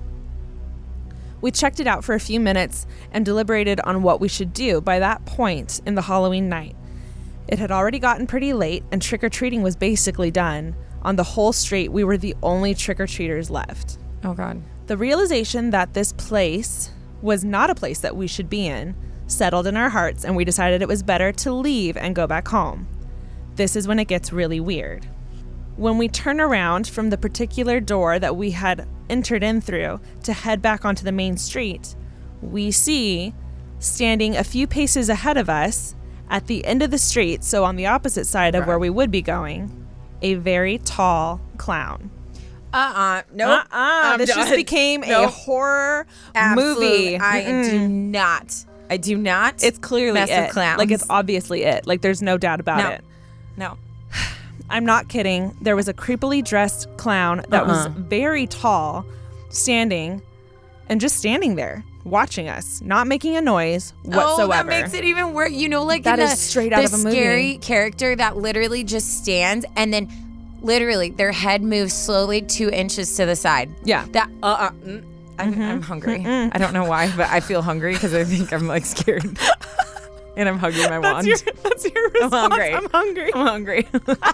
We checked it out for a few minutes and deliberated on what we should do by that point in the Halloween night. It had already gotten pretty late and trick-or-treating was basically done. On the whole street, we were the only trick-or-treaters left. Oh, God. The realization that this place was not a place that we should be in settled in our hearts, and we decided it was better to leave and go back home. This is when it gets really weird. When we turn around from the particular door that we had entered in through to head back onto the main street, we see, standing a few paces ahead of us, at the end of the street, so on the opposite side of where we would be going, a very tall clown. Uh-uh. Nope. Uh-uh. This just became a Nope. horror Absolutely. movie. I Mm-mm. do not. I do not. It's clearly mess it. with clowns. Like, it's obviously it. Like, there's no doubt about No. it. No. I'm not kidding. There was a creepily dressed clown that was Uh-uh. very tall, standing, and just standing there, watching us, not making a noise whatsoever. Oh, that makes it even worse. You know, like That in is the, straight out the of a movie. scary character that literally just stands and then literally their head moves slowly two inches to the side. Yeah. That, uh-uh. Mm, I'm, I'm hungry. I don't know why, but I feel hungry because I think I'm like scared. And I'm hugging my That's wand. your, that's your response. I'm hungry. I'm hungry. I'm hungry.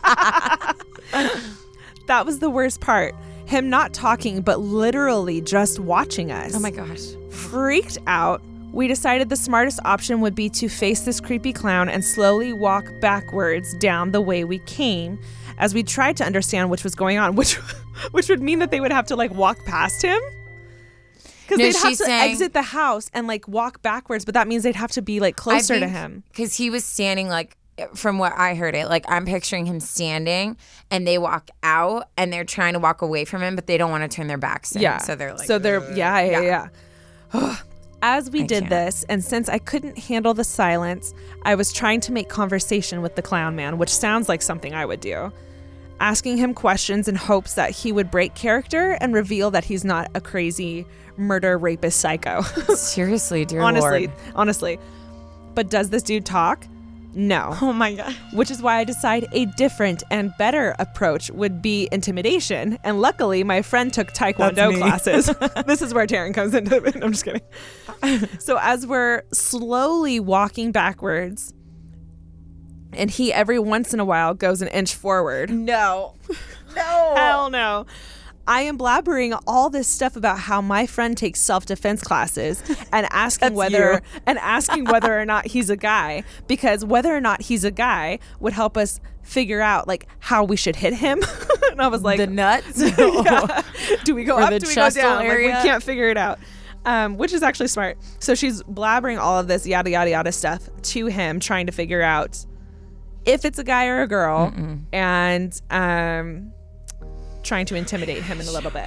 That was the worst part. Him not talking, but literally just watching us. Oh my gosh. Freaked out, we decided the smartest option would be to face this creepy clown and slowly walk backwards down the way we came as we tried to understand what was going on, which which would mean that they would have to like walk past him. Because No, they'd have she's to saying- exit the house and like walk backwards, but that means they'd have to be like closer to him. Because he was standing like, from what I heard it, like I'm picturing him standing and they walk out and they're trying to walk away from him, but they don't want to turn their backs to Yeah. him. So they're like, so they're yeah, yeah, yeah. yeah. As we I did can't. this, and since I couldn't handle the silence, I was trying to make conversation with the clown man, which sounds like something I would do. Asking him questions in hopes that he would break character and reveal that he's not a crazy murder rapist psycho. seriously, dear honestly, Lord. honestly. But does this dude talk? No. Oh my God. Which is why I decide a different and better approach would be intimidation. And luckily, my friend took Taekwondo That's me. classes. This is where Taryn comes into it. I'm just kidding. So as we're slowly walking backwards, and he every once in a while goes an inch forward. No. No. Hell no. I am blabbering all this stuff about how my friend takes self-defense classes and asking That's whether you. and asking whether or not he's a guy, because whether or not he's a guy would help us figure out like how we should hit him. And I was like, the nuts. yeah. Do we go Or up? the Do we go chestal down? Like, area? we can't figure it out. Um, which is actually smart. So she's blabbering all of this yada yada yada stuff to him, trying to figure out if it's a guy or a girl, Mm-mm. and um, trying to intimidate him in a little bit.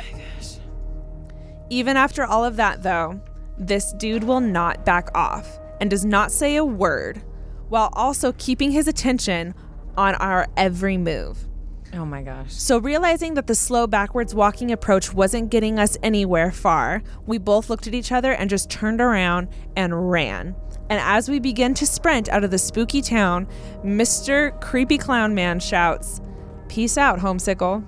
Even after all of that, though, this dude will not back off and does not say a word, while also keeping his attention on our every move. Oh my gosh. So realizing that the slow backwards walking approach wasn't getting us anywhere far, we both looked at each other and just turned around and ran. And as we begin to sprint out of the spooky town, Mister Creepy Clown Man shouts, "Peace out, Homesickle."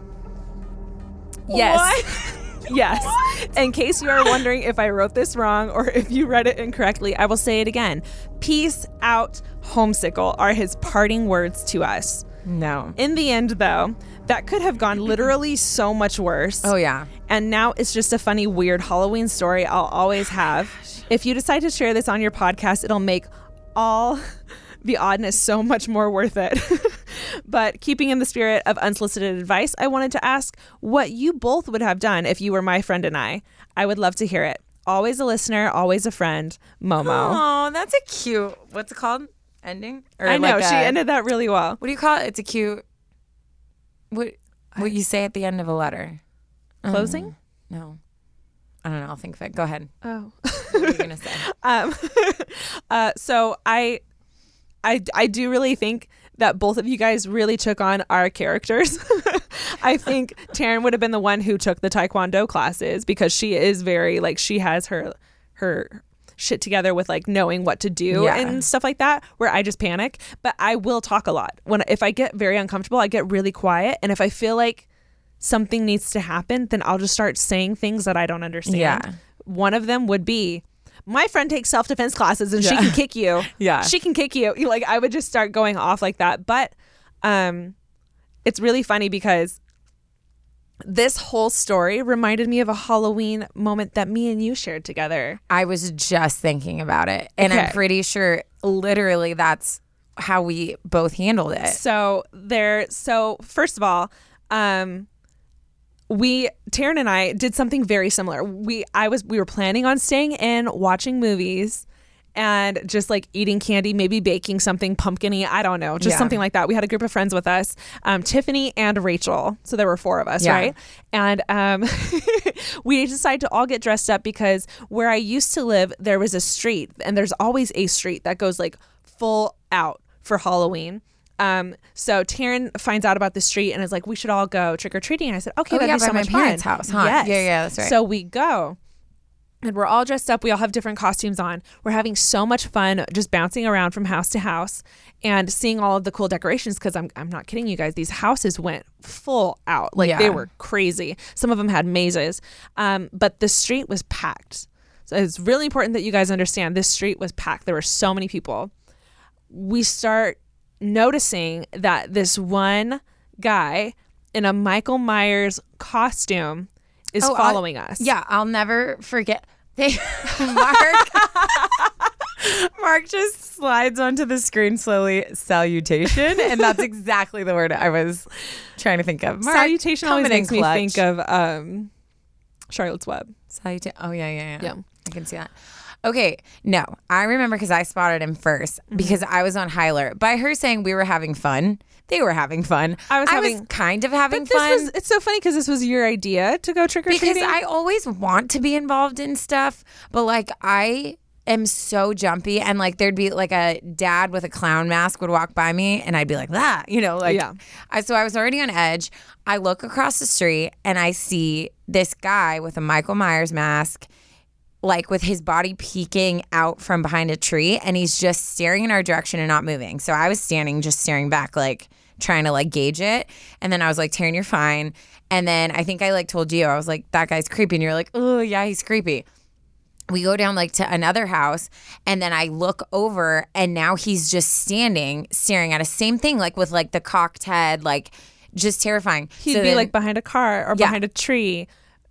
Yes. Yes. In case you are wondering if I wrote this wrong or if you read it incorrectly, I will say it again. "Peace out, Homesickle" are his parting words to us. No. In the end, though, that could have gone literally so much worse. Oh, yeah. And now it's just a funny, weird Halloween story I'll always have. If you decide to share this on your podcast, it'll make all the oddness so much more worth it. But keeping in the spirit of unsolicited advice, I wanted to ask what you both would have done if you were my friend and I. I would love to hear it. Always a listener, always a friend, Momo. Oh, that's a cute, what's it called? Ending? Or I know, like she a- ended that really well. What do you call it? It's a cute, what, what you say at the end of a letter. Closing? No. I don't know. I'll think of it. Go ahead. Oh. What are you going to say? Um, uh, so I, I, I do really think that both of you guys really took on our characters. I think Taryn would have been the one who took the Taekwondo classes because she is very like she has her her shit together with like knowing what to do Yeah. and stuff like that, where I just panic. But I will talk a lot. When if I get very uncomfortable, I get really quiet, and if I feel like something needs to happen, then I'll just start saying things that I don't understand. Yeah. One of them would be, my friend takes self-defense classes and she can kick you. Yeah. She can kick you. Like, I would just start going off like that. But um, it's really funny because this whole story reminded me of a Halloween moment that me and you shared together. I was just thinking about it. And I'm Okay. pretty sure literally that's how we both handled it. So there, so first of all, um, we Taryn and I did something very similar. We I was we were planning on staying in, watching movies, and just like eating candy, maybe baking something pumpkin-y. I don't know, just Yeah. something like that. We had a group of friends with us, um, Tiffany and Rachel. So there were four of us, Yeah. right? And um, we decided to all get dressed up because where I used to live, there was a street, and there's always a street that goes like full out for Halloween. Um, so Taryn finds out about the street and is like, we should all go trick or treating. And I said, okay, Oh, that'd yeah, be by so my much parents' fun. house, huh? Yes. Yeah, yeah, that's right. So we go. And we're all dressed up. We all have different costumes on. We're having so much fun just bouncing around from house to house and seeing all of the cool decorations because I'm I'm not kidding you guys. These houses went full out. Like Yeah. they were crazy. Some of them had mazes. Um, but the street was packed. So it's really important that you guys understand this street was packed. There were so many people. We start noticing that this one guy in a Michael Myers costume is Oh, I'll- following us. Yeah, I'll never forget. They, Mark, Mark just slides onto the screen slowly, salutation, and that's exactly the word I was trying to think of. Mark, Salutation always coming in makes me clutch. think of um, Charlotte's Web. Salutation. Oh yeah, yeah, yeah. Yeah. I can see that. Okay, no, I remember because I spotted him first Mm-hmm. because I was on high alert. By her saying we were having fun, they were having fun. I was having- kind of having But this fun. was, it's so funny because this was your idea to go trick or Because treating. I always want to be involved in stuff, but like I am so jumpy, and like there'd be like a dad with a clown mask would walk by me and I'd be like that, you know, like Yeah. I so I was already on edge. I look across the street and I see this guy with a Michael Myers mask, like with his body peeking out from behind a tree, and he's just staring in our direction and not moving. So I was standing just staring back, like trying to like gauge it. And then I was like, Taryn, you're fine. And then I think I like told you, I was like, that guy's creepy. And you're like, oh yeah, he's creepy. We go down like to another house, and then I look over, and now he's just standing staring at a same thing, like with like the cocked head, like just terrifying. He'd So be then- like behind a car or Yeah. behind a tree,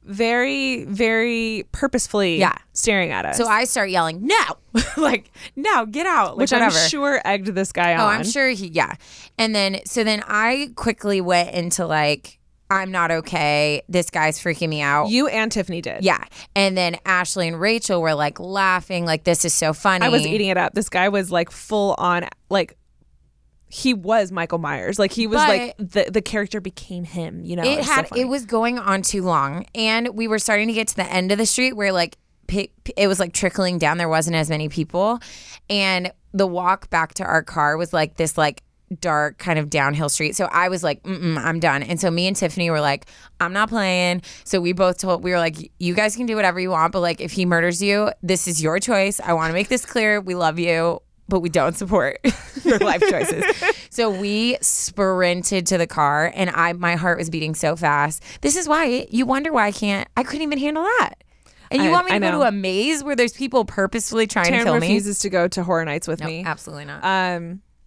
very, very purposefully Yeah. staring at us. so I start yelling, no, like, no, get out. Like, which whatever. I'm sure egged this guy on. Oh, I'm sure he, yeah. And then, so then I quickly went into like, I'm not okay. This guy's freaking me out. You and Tiffany did. Yeah. And then Ashley and Rachel were like laughing, like, this is so funny. I was eating it up. This guy was like full on, like, he was Michael Myers. Like, he was But- like, the, the character became him, you know? It was so had, funny. it was going on too long. And we were starting to get to the end of the street where like, pi- it was like trickling down. There wasn't as many people. And the walk back to our car was like this, like, dark kind of downhill street. So I was like, Mm-mm, I'm done. And so me and Tiffany were like, I'm not playing. So we both told, we were like, you guys can do whatever you want, but like if he murders you, this is your choice. I want to make this clear. We love you, but we don't support your life choices. So we sprinted to the car, and I my heart was beating so fast. This is why you wonder why I can't, I couldn't even handle that. And you I- want me to I go know. to a maze where there's people purposefully trying to Taryn kill me? refuses to go to Horror Nights with No, me. absolutely not. Um,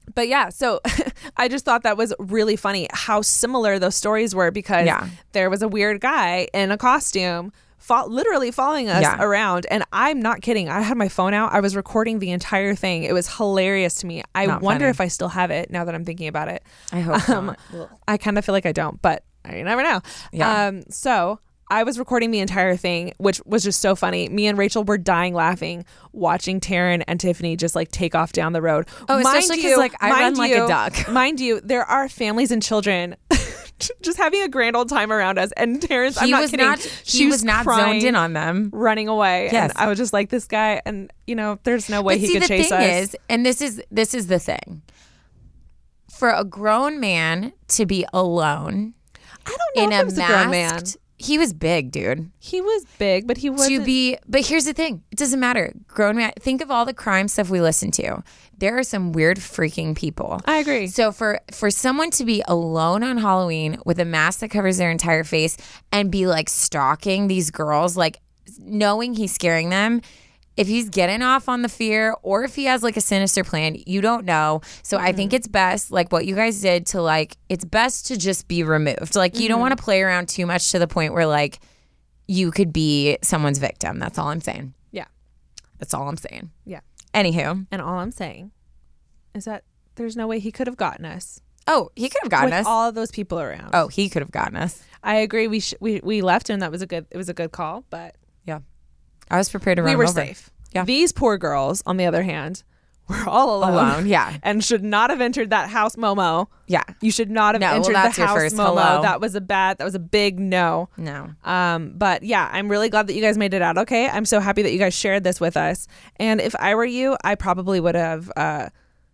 But yeah, so I just thought that was really funny how similar those stories were because Yeah. there was a weird guy in a costume fo- literally following us Yeah. around. And I'm not kidding. I had my phone out. I was recording the entire thing. It was hilarious to me. I Not wonder funny. if I still have it now that I'm thinking about it. I hope Um, not. I kind of feel like I don't, but I never know. Yeah. Um, so I was recording the entire thing, which was just so funny. Me and Rachel were dying laughing watching Taryn and Tiffany just like take off down the road. Oh, especially 'cause, like, I run mind like a you- duck. Mind you, there are families and children just having a grand old time around us. And Taryn's, I'm He not was kidding. not. she He was not crying, zoned in on them. running away. Yes. And I was just like, this guy, and you know, there's no way But he see, could the chase thing us. is, and this is this is the thing. For a grown man to be alone I don't know in if a it was a grown man. masked, he was big, dude. He was big, but he wasn't. To be, but here's the thing: it doesn't matter. Grown man. Think of all the crime stuff we listen to. There are some weird freaking people. I agree. So for for someone to be alone on Halloween with a mask that covers their entire face and be like stalking these girls, like knowing he's scaring them, if he's getting off on the fear or if he has like a sinister plan, you don't know. So I think it's best, like what you guys did, to like, it's best to just be removed. Like you don't want to play around too much to the point where like you could be someone's victim. That's all I'm saying. Yeah. That's all I'm saying. Yeah. Anywho. And all I'm saying is that there's no way he could have gotten us Oh, he could have gotten with us. all of those people around. oh, he could have gotten us. I agree. We sh- we we left him. That was a good. It was a good call, but Yeah. I was prepared to run we him were over. safe. Yeah. These poor girls, on the other hand, were all alone. Alone, yeah. and should not have entered that house, Momo. Yeah. You should not have No, well, entered that's the your house, first Momo. hello. That was a bad. That was a big no. No. Um, but yeah, I'm really glad that you guys made it out okay. I'm so happy that you guys shared this with us. And if I were you, I probably would have uh,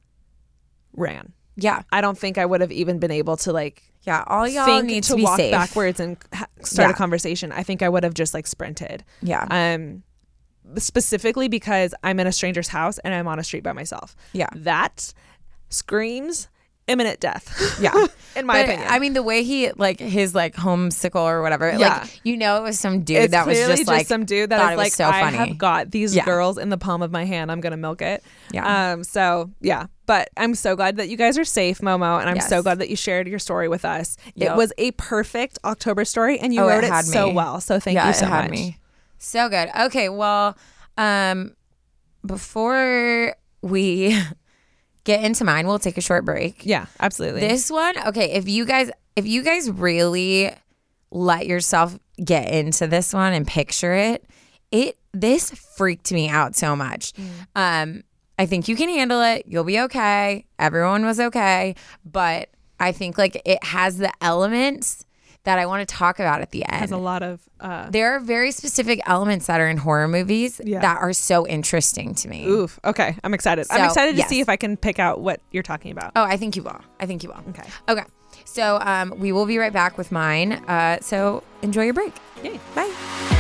ran. Yeah. I don't think I would have even been able to like Yeah. All y'all think need to, to be walk safe. backwards and ha- start Yeah. a conversation. I think I would have just like sprinted. Yeah. Um, specifically because I'm in a stranger's house and I'm on a street by myself. Yeah. That screams imminent death. Yeah. in my But, opinion. I mean, the way he, like, his, like, homesicle or whatever, Yeah. like, you know, it was some dude it's that was clearly just, like, some dude that thought is it was like, so I funny. have got these Yeah. girls in the palm of my hand. I'm gonna milk it. Yeah. Um. So yeah, but I'm so glad that you guys are safe, Momo, and I'm Yes. so glad that you shared your story with us. Yep. It was a perfect October story, and you Oh, it wrote it, had so me. well. So thank yeah, you so it had much. me. So good. Okay, well, um, before we get into mine, we'll take a short break. Yeah, absolutely. This one, okay, if you guys if you guys really let yourself get into this one and picture it, it this freaked me out so much. Um, I think you can handle it. You'll be okay. Everyone was okay, but I think like it has the elements that I want to talk about at the end. has a lot of. Uh, There are very specific elements that are in horror movies Yeah. that are so interesting to me. Oof. Okay, I'm excited. I'm So, excited to yes. see if I can pick out what you're talking about. Oh, I think you will. I think you will. Okay. Okay. So um, we will be right back with mine. Uh, so enjoy your break. Yay. Bye.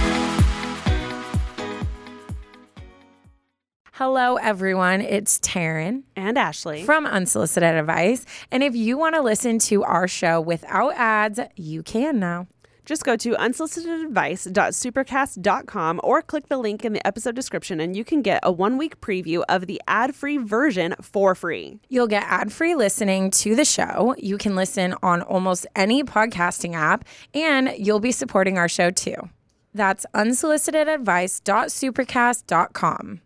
Hello, everyone. It's Taryn And Ashley. from Unsolicited Advice. And if you want to listen to our show without ads, you can now. Just go to unsolicited advice dot supercast dot com or click the link in the episode description and you can get a one-week preview of the ad-free version for free. You'll get ad-free listening to the show. You can listen on almost any podcasting app, and you'll be supporting our show too. That's unsolicited advice dot supercast dot com.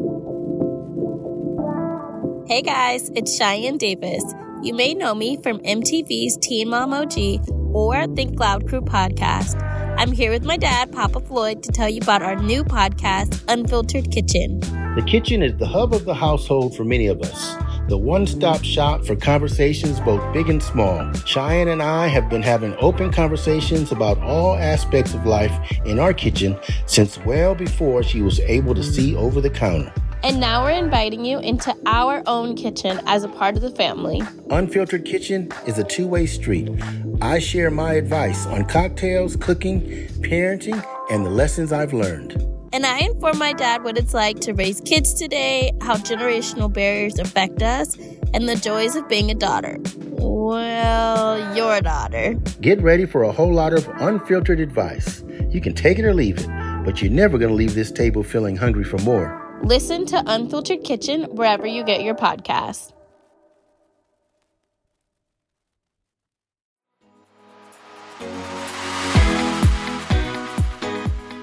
Hey guys, it's Cheyenne Davis. You may know me from M T V's Teen Mom O G or Think Loud Crew podcast. I'm here with my dad, Papa Floyd, to tell you about our new podcast, Unfiltered Kitchen. The kitchen is the hub of the household for many of us. The one-stop shop for conversations both big and small. Cheyenne and I have been having open conversations about all aspects of life in our kitchen since well before she was able to see over the counter. And now we're inviting you into our own kitchen as a part of the family. Unfiltered Kitchen is a two-way street. I share my advice on cocktails, cooking, parenting, and the lessons I've learned. And I inform my dad what it's like to raise kids today, how generational barriers affect us, and the joys of being a daughter. Well, your daughter. Get ready for a whole lot of unfiltered advice. You can take it or leave it, but you're never going to leave this table feeling hungry for more. Listen to Unfiltered Kitchen wherever you get your podcasts.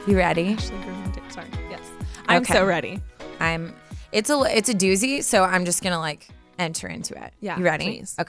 You ready? Ashley Graham Davis. Sorry. Yes. I'm Okay. so ready. I'm. It's a it's a doozy, so I'm just gonna like enter into it. Yeah, You ready? please. Okay.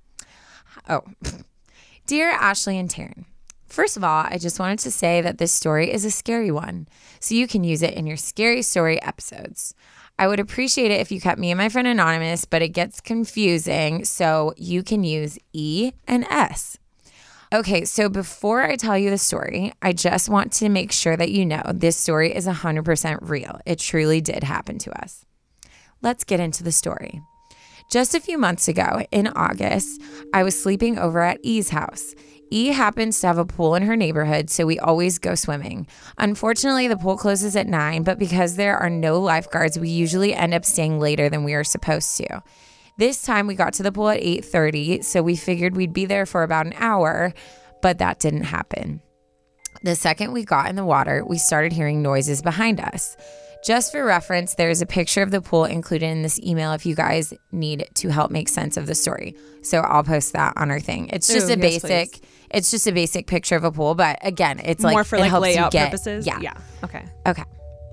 Oh, dear Ashley and Taryn. First of all, I just wanted to say that this story is a scary one, so you can use it in your scary story episodes. I would appreciate it if you kept me and my friend anonymous, but it gets confusing, so you can use E and S. Okay, so before I tell you the story, I just want to make sure that you know this story is one hundred percent real. It truly did happen to us. Let's get into the story. Just a few months ago, in August, I was sleeping over at E's house. E happens to have a pool in her neighborhood, so we always go swimming. Unfortunately, the pool closes at nine, but because there are no lifeguards, we usually end up staying later than we are supposed to. This time we got to the pool at eight thirty, so we figured we'd be there for about an hour, but that didn't happen. The second we got in the water, we started hearing noises behind us. Just for reference, there's a picture of the pool included in this email if you guys need to help make sense of the story. So I'll post that on our thing. It's just Ooh, a yes, basic, please. it's just a basic picture of a pool, but again, it's like More for it like helps you layout get- purposes. Yeah. Yeah. Okay. Okay.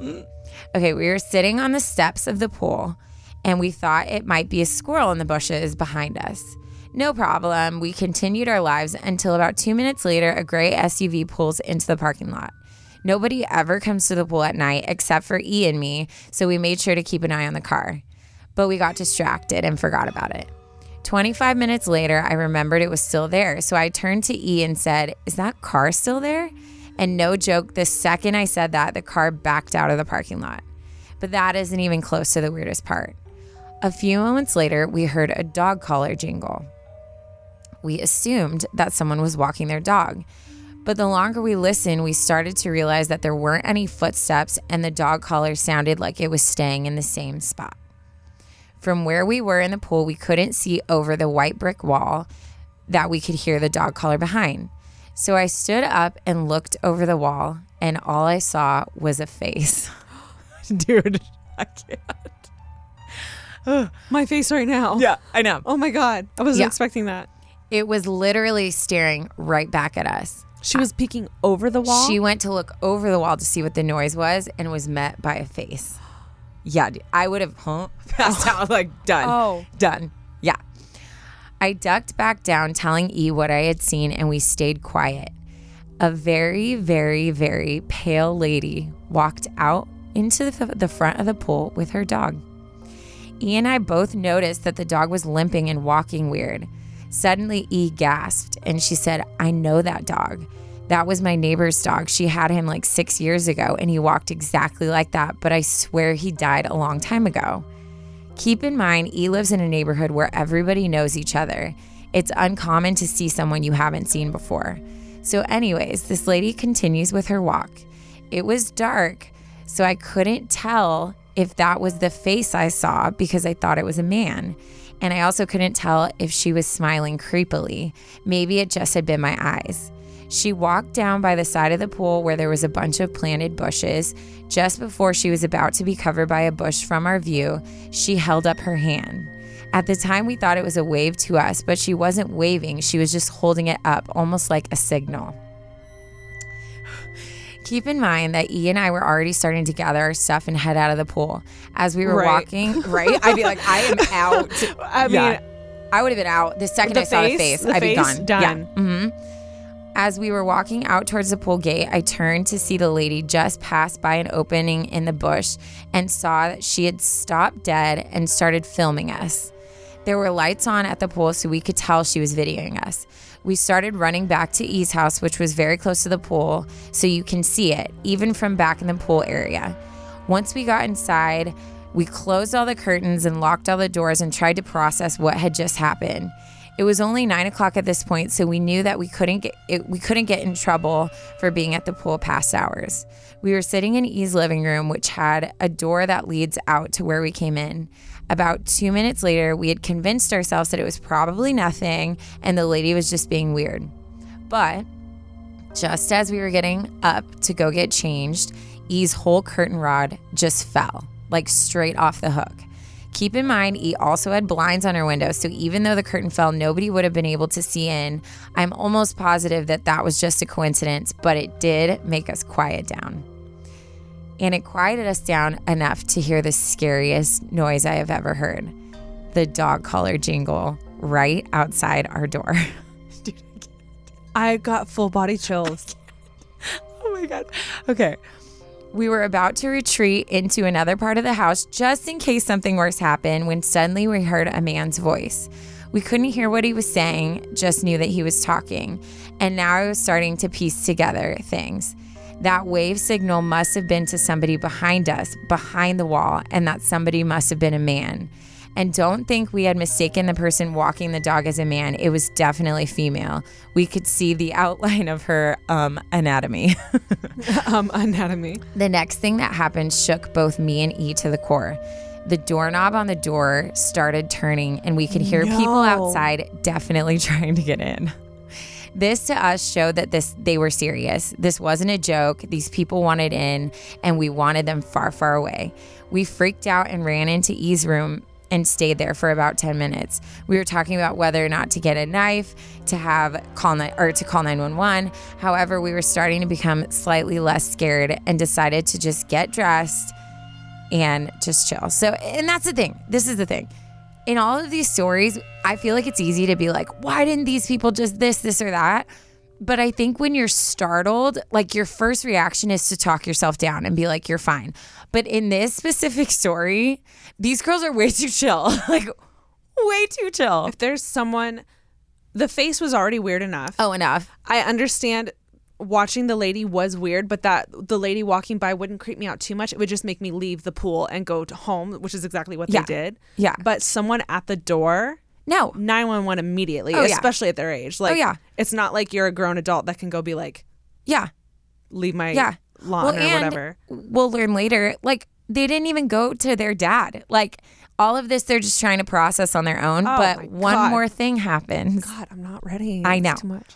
Okay, we were sitting on the steps of the pool and we thought it might be a squirrel in the bushes behind us. No problem. We continued our lives until about two minutes later, a gray S U V pulls into the parking lot. Nobody ever comes to the pool at night except for E and me, so we made sure to keep an eye on the car. But we got distracted and forgot about it. twenty-five minutes later, I remembered it was still there, so I turned to E and said, "Is that car still there?" And no joke, the second I said that, the car backed out of the parking lot. But that isn't even close to the weirdest part. A few moments later, we heard a dog collar jingle. We assumed that someone was walking their dog. But the longer we listened, we started to realize that there weren't any footsteps and the dog collar sounded like it was staying in the same spot. From where we were in the pool, we couldn't see over the white brick wall that we could hear the dog collar behind. So I stood up and looked over the wall, and all I saw was a face. Dude, I can't. My face right now. Yeah, I know. Oh my God. I wasn't Yeah. expecting that. It was literally staring right back at us. She was peeking over the wall. She went to look over the wall to see what the noise was and was met by a face. Yeah, dude, I would have huh, passed out like done. Oh. Done. Yeah. I ducked back down telling E what I had seen and we stayed quiet. A very, very, very pale lady walked out into the, the front of the pool with her dog. E and I both noticed that the dog was limping and walking weird. Suddenly, E gasped and she said, "I know that dog. That was my neighbor's dog. She had him like six years ago and he walked exactly like that, but I swear he died a long time ago." Keep in mind, E lives in a neighborhood where everybody knows each other. It's uncommon to see someone you haven't seen before. So anyways, this lady continues with her walk. It was dark, so I couldn't tell if that was the face I saw because I thought it was a man. And I also couldn't tell if she was smiling creepily. Maybe it just had been my eyes. She walked down by the side of the pool where there was a bunch of planted bushes. Just before she was about to be covered by a bush from our view, she held up her hand. At the time, we thought it was a wave to us, but she wasn't waving. She was just holding it up, almost like a signal. Keep in mind that E and I were already starting to gather our stuff and head out of the pool. As we were Right. walking, right? I'd be like, I am out. I mean, Yeah. I would have been out. The second The I saw the face? face, The I'd be face? gone. Done. Yeah. hmm As we were walking out towards the pool gate, I turned to see the lady just pass by an opening in the bush and saw that she had stopped dead and started filming us. There were lights on at the pool, so we could tell she was videoing us. We started running back to E's house, which was very close to the pool, so you can see it, even from back in the pool area. Once we got inside, we closed all the curtains and locked all the doors and tried to process what had just happened. It was only nine o'clock at this point, so we knew that we couldn't get it, we couldn't get in trouble for being at the pool past hours. We were sitting in E's living room, which had a door that leads out to where we came in. About two minutes later, we had convinced ourselves that it was probably nothing and the lady was just being weird. But just as we were getting up to go get changed, E's whole curtain rod just fell, like straight off the hook. Keep in mind, E also had blinds on her window, so even though the curtain fell, nobody would have been able to see in. I'm almost positive that that was just a coincidence, but it did make us quiet down. And it quieted us down enough to hear the scariest noise I have ever heard. The dog collar jingle right outside our door. Dude, I got full body chills. Oh my God. Okay. We were about to retreat into another part of the house just in case something worse happened when suddenly we heard a man's voice. We couldn't hear what he was saying, just knew that he was talking. And now I was starting to piece together things. That wave signal must have been to somebody behind us, behind the wall, and that somebody must have been a man. And don't think we had mistaken the person walking the dog as a man. It was definitely female. We could see the outline of her um, anatomy. um, anatomy. The next thing that happened shook both me and E to the core. The doorknob on the door started turning, and we could hear No. people outside definitely trying to get in. This to us showed that this they were serious. This wasn't a joke. These people wanted in, and we wanted them far, far away. We freaked out and ran into E's room and stayed there for about ten minutes. We were talking about whether or not to get a knife, to have call ni- or to call nine one one. However, we were starting to become slightly less scared and decided to just get dressed and just chill. So, and that's the thing. This is the thing. In all of these stories, I feel like it's easy to be like, why didn't these people just this, this, or that? But I think when you're startled, like your first reaction is to talk yourself down and be like, you're fine. But in this specific story, these girls are way too chill. Like, way too chill. If there's someone, the face was already weird enough. Oh, enough. I understand watching the lady was weird, but that the lady walking by wouldn't creep me out too much. It would just make me leave the pool and go to home, which is exactly what Yeah. they did. Yeah. But someone at the door, No. nine one one immediately, Oh, yeah. especially at their age. Like, Oh, yeah. It's not like you're a grown adult that can go be like, Yeah. leave my Yeah. lawn Well, or and whatever. we'll learn later, like, they didn't even go to their dad. Like, all of this, they're just trying to process on their own. Oh, my but one God. more thing happens. God, I'm not ready. I It's know. too much.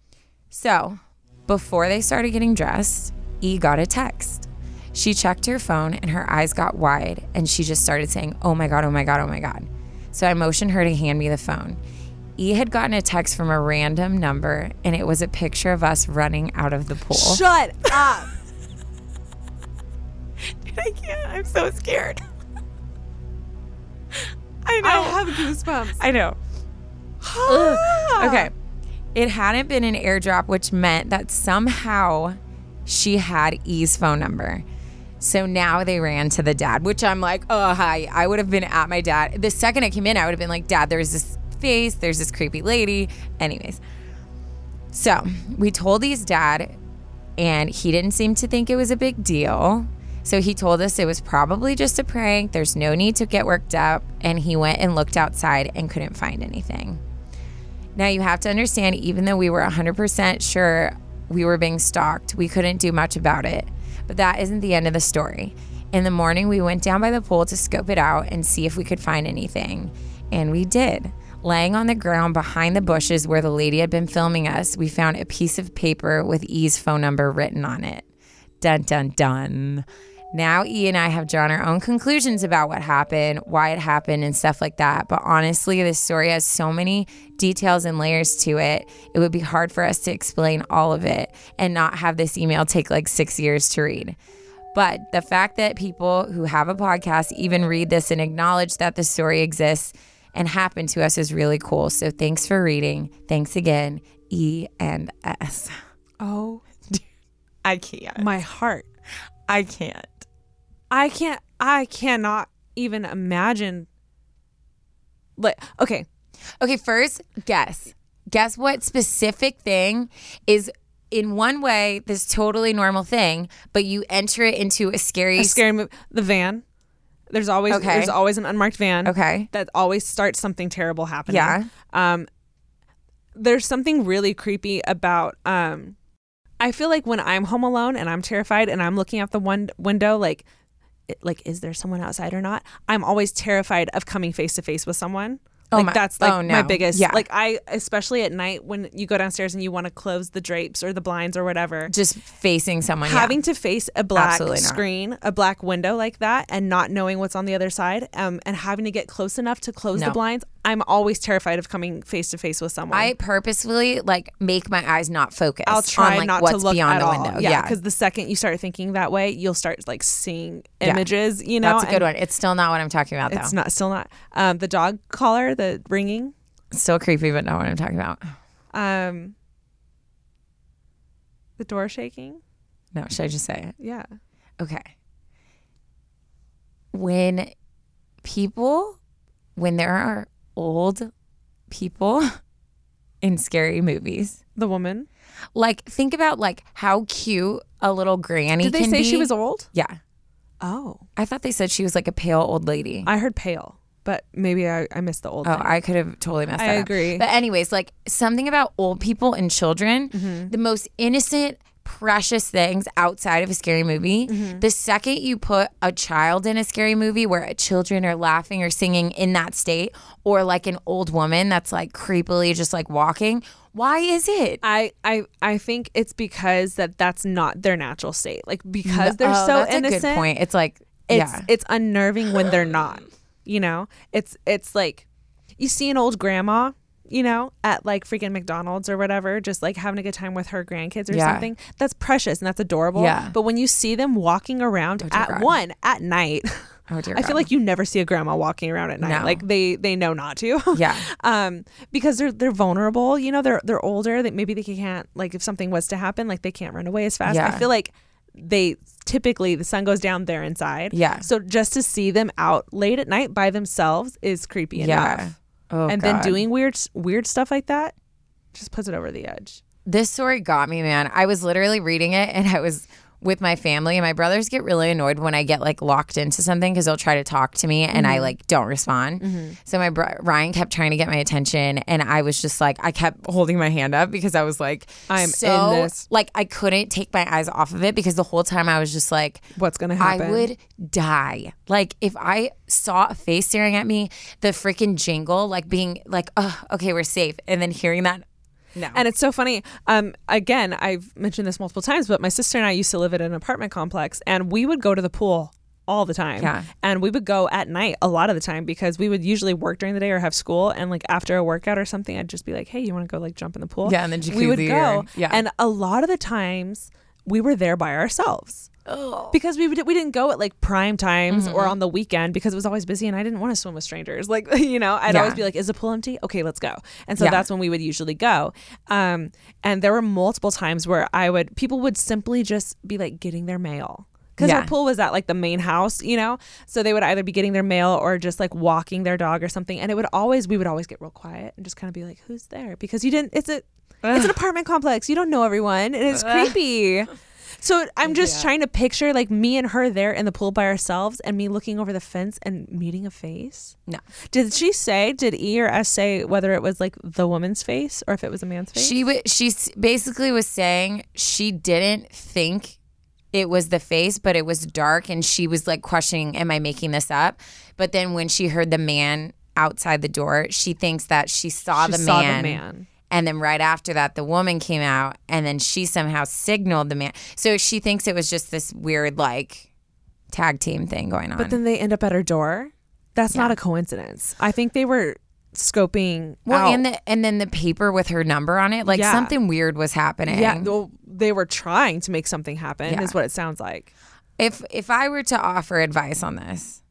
So, before they started getting dressed, E got a text. She checked her phone and her eyes got wide and she just started saying, oh my God, oh my God, oh my God. So I motioned her to hand me the phone. E had gotten a text from a random number and it was a picture of us running out of the pool. Shut up. I can't. I'm so scared. I know. I have goosebumps. I know. Ugh. Okay. It hadn't been an airdrop, which meant that somehow she had E's phone number. So now they ran to the dad, which I'm like, oh, hi. I would have been at my dad. The second I came in, I would have been like, Dad, there's this face. There's this creepy lady. Anyways. So we told E's dad, and he didn't seem to think it was a big deal. So he told us it was probably just a prank. There's no need to get worked up. And he went and looked outside and couldn't find anything. Now you have to understand, even though we were one hundred percent sure we were being stalked, we couldn't do much about it. But that isn't the end of the story. In the morning, we went down by the pool to scope it out and see if we could find anything. And we did. Laying on the ground behind the bushes where the lady had been filming us, we found a piece of paper with E's phone number written on it. Dun, dun, dun. Now E and I have drawn our own conclusions about what happened, why it happened, and stuff like that. But honestly, this story has so many details and layers to it. It would be hard for us to explain all of it and not have this email take like six years to read. But the fact that people who have a podcast even read this and acknowledge that the story exists and happened to us is really cool. So thanks for reading. Thanks again, E and S. Oh, I can't. my heart. I can't. I can't, I cannot even imagine. Like, okay. Okay, first, guess. Guess what specific thing is in one way this totally normal thing, but you enter it into a scary A scary movie. The van. There's always, Okay. there's always an unmarked van. Okay. That always starts something terrible happening. Yeah. Um, there's something really creepy about, um, I feel like when I'm home alone and I'm terrified and I'm looking out the one window, like, it, like, is there someone outside or not? I'm always terrified of coming face to face with someone. Oh Like my- that's like oh, my no. biggest. Yeah. Like I, especially at night when you go downstairs and you want to close the drapes or the blinds or whatever. Just facing someone. Having yeah. to face a black Absolutely not. screen, a black window like that, and not knowing what's on the other side, um, and having to get close enough to close No. the blinds, I'm always terrified of coming face to face with someone. I purposefully like make my eyes not focus. I'll try on, like, not what's to look beyond at the all. window. Yeah, because the second you start thinking that way, you'll start like seeing Yeah. images. You know, that's a good and one. It's still not what I'm talking about, though. It's not still not um, the dog collar, the ringing. Still creepy, but not what I'm talking about. Um, the door shaking. No, should I just say it? Yeah. Okay. When people, when there are old people in scary movies, The woman. like think about like how cute a little granny Did they can say be. she was old? Yeah. Oh, I thought they said she was like a pale old lady. I heard pale, but maybe I, I missed the old. Oh, thing. I could have totally messed I that up. agree. But anyways, like something about old people and children, Mm-hmm. the most innocent, precious things outside of a scary movie. Mm-hmm. The second you put a child in a scary movie where children are laughing or singing in that state, or like an old woman that's like creepily just like walking, why is it? I, I I think it's because that that's not their natural state. Like because they're Oh, so that's innocent. a good point. It's like, It's yeah. it's unnerving when they're not. You know, it's it's like you see an old grandma, you know, at like freaking McDonald's or whatever, just like having a good time with her grandkids or Yeah. something. That's precious and that's adorable. Yeah. But when you see them walking around dear at God. one at night, Oh, dear I God. feel like you never see a grandma walking around at night. No. Like they they know not to. Yeah. um, because they're they're vulnerable. You know, they're they're older. That maybe they can't, like if something was to happen, like they can't run away as fast. I Yeah. feel like they typically the sun goes down, they're inside. Yeah. So just to see them out late at night by themselves is creepy Yeah. enough. Oh, and then God. doing weird weird stuff like that just puts it over the edge. This story got me, man. I was literally reading it and I was with my family, and my brothers get really annoyed when I get like locked into something because they'll try to talk to me and I like don't respond. So my bro- Ryan kept trying to get my attention, and I was just like, I kept holding my hand up because I was like, I'm so, in this. Like I couldn't take my eyes off of it because the whole time I was just like, What's gonna happen? I would die. Like if I saw a face staring at me, the freaking jingle, like being like, oh, okay, we're safe, and then hearing that. No. And it's so funny. Um, again, I've mentioned this multiple times, but my sister and I used to live at an apartment complex, and we would go to the pool all the time. Yeah. And we would go at night a lot of the time because we would usually work during the day or have school. And like after a workout or something, I'd just be like, hey, you want to go like jump in the pool? Yeah, in the We would jacuzzi go. or- yeah. And a lot of the times we were there by ourselves. Because we would, we didn't go at like prime times Mm-hmm. or on the weekend because it was always busy and I didn't want to swim with strangers. Like, you know, I'd Yeah. always be like, is the pool empty? Okay, let's go. And so Yeah. that's when we would usually go. Um, and there were multiple times where I would, people would simply just be like getting their mail. Because Yeah. our pool was at like the main house, you know? So they would either be getting their mail or just like walking their dog or something. And it would always, we would always get real quiet and just kind of be like, who's there? Because you didn't, it's a, it's an apartment complex. You don't know everyone. And it's creepy. So I'm just trying to picture like me and her there in the pool by ourselves and me looking over the fence and meeting a face. No. Did she say, did E or S say whether it was like the woman's face or if it was a man's face? She w- she s- basically was saying she didn't think it was the face, but it was dark, and she was like questioning, am I making this up? But then when she heard the man outside the door, she thinks that she saw, She the, saw the man, man. And then right after that, the woman came out, and then she somehow signaled the man. So she thinks it was just this weird like tag team thing going on. But then they end up at her door. That's not Yeah. a coincidence. I think they were scoping well, out. and the and then the paper with her number on it, like Yeah. something weird was happening. yeah, well, they were trying to make something happen Yeah. is what it sounds like. If if I were to offer advice on this,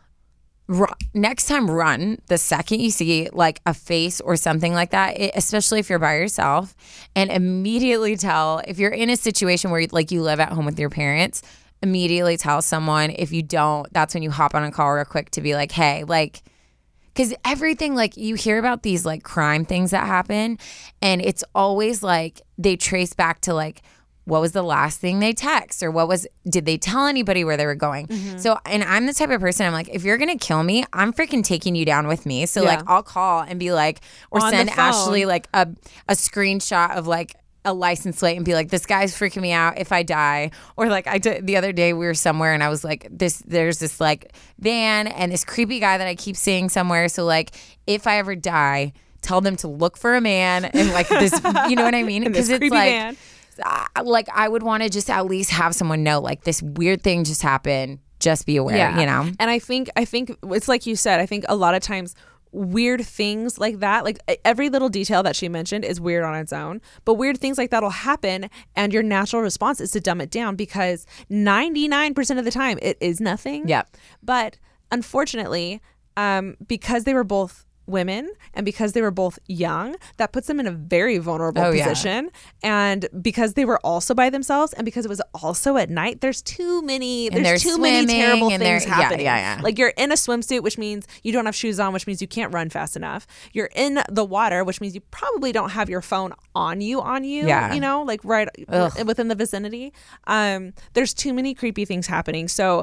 ru- next time run the second you see like a face or something like that, it, especially if you're by yourself, and immediately tell, if you're in a situation where like you live at home with your parents, immediately tell someone. If you don't, that's when you hop on a call real quick to be like, hey, like, because everything, like you hear about these like crime things that happen, and it's always like they trace back to like, what was the last thing they text, or what was, did they tell anybody where they were going? Mm-hmm. So, and I'm the type of person, I'm like, if you're going to kill me, I'm freaking taking you down with me. So Yeah. like I'll call and be like, or On the send phone. Ashley like a, a screenshot of like a license plate and be like, this guy's freaking me out if I die. Or like I did the other day, we were somewhere and I was like, this, there's this like van and this creepy guy that I keep seeing somewhere. So like, if I ever die, tell them to look for a man and like this, you know what I mean? Because it's like, van. Uh, like I would want to just at least have someone know like this weird thing just happened. Just be aware, yeah. you know? And I think, I think it's like you said, I think a lot of times weird things like that, like every little detail that she mentioned is weird on its own, but weird things like that will happen and your natural response is to dumb it down because ninety-nine percent of the time it is nothing. Yeah. But unfortunately, um, because they were both women and because they were both young, that puts them in a very vulnerable oh, position. Yeah. And because they were also by themselves and because it was also at night, there's too many there's too many terrible things happening. Yeah, yeah, yeah. Like you're in a swimsuit, which means you don't have shoes on, which means you can't run fast enough. You're in the water, which means you probably don't have your phone on you on you, yeah. you know, like right Ugh. within the vicinity. Um, there's too many creepy things happening. So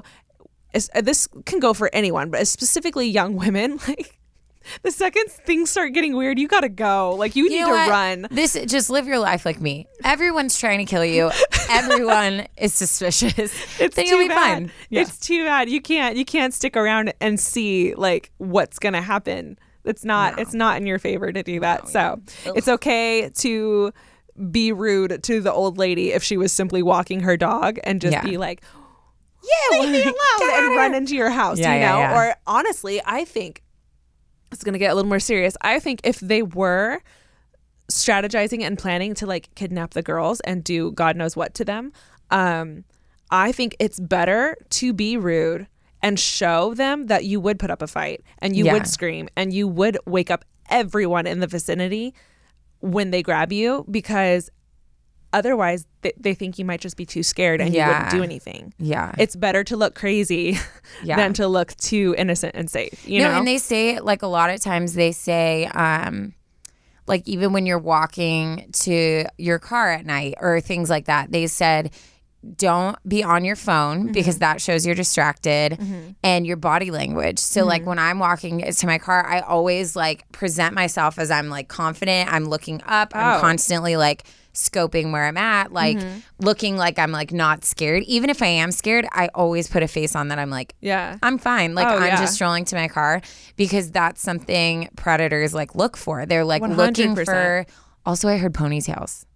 this can go for anyone, but specifically young women, like the second things start getting weird, you gotta go. Like you, you need to what? run. This just live your life like me. Everyone's trying to kill you. Everyone is suspicious. It's then too you'll be bad. fine. Yeah. It's too bad. You can't. You can't stick around and see like what's gonna happen. It's not. No. It's not in your favor to do that. No, so yeah. It's okay to be rude to the old lady if she was simply walking her dog and just yeah. be like, "Yeah, leave me alone," and run into your house. Yeah, you yeah, know. Yeah. Or honestly, I think. It's going to get a little more serious. I think if they were strategizing and planning to like kidnap the girls and do God knows what to them, um, I think it's better to be rude and show them that you would put up a fight and you yeah. would scream and you would wake up everyone in the vicinity when they grab you, because otherwise they, they think you might just be too scared and yeah. you wouldn't do anything. Yeah. It's better to look crazy yeah. than to look too innocent and safe. You no, know? And they say, like a lot of times they say, um, like even when you're walking to your car at night or things like that, they said, don't be on your phone mm-hmm. because that shows you're distracted mm-hmm. and your body language. So mm-hmm. like when I'm walking to my car, I always like present myself as I'm like confident. I'm looking up. Oh. I'm constantly like scoping where I'm at, like mm-hmm. looking like I'm like not scared. Even if I am scared, I always put a face on that I'm like, yeah, I'm fine. Like oh, I'm yeah. just strolling to my car, because that's something predators like look for. They're like one hundred percent looking for. Also, I heard ponytails.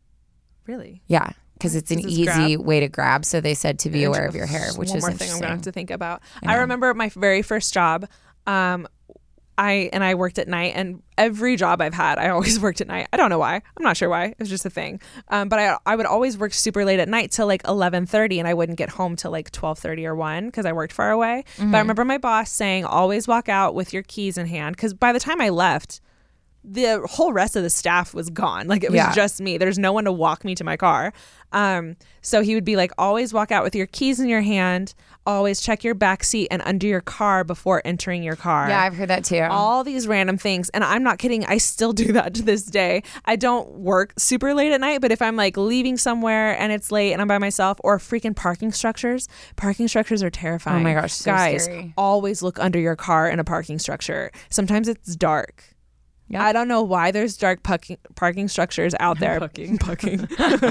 Really? Yeah. Because it's an easy grab? way to grab. So they said to be aware of your hair, which one is more interesting. thing I'm gonna have to think about. I, I remember my very first job. Um, I and I worked at night, and every job I've had, I always worked at night. I don't know why. I'm not sure why. It was just a thing. Um, but I I would always work super late at night till like eleven thirty, and I wouldn't get home till like twelve thirty or one because I worked far away. Mm-hmm. But I remember my boss saying, always walk out with your keys in hand, because by the time I left, the whole rest of the staff was gone. Like it was yeah. just me. There's no one to walk me to my car. Um, so he would be like, always walk out with your keys in your hand. Always check your back seat and under your car before entering your car. Yeah, I've heard that too. All these random things. And I'm not kidding. I still do that to this day. I don't work super late at night, but if I'm like leaving somewhere and it's late and I'm by myself, or freaking parking structures, parking structures are terrifying. Oh my gosh, so Guys, scary. Always look under your car in a parking structure. Sometimes it's dark. Yep. I don't know why there's dark parking parking structures out there. Pucking, pucking.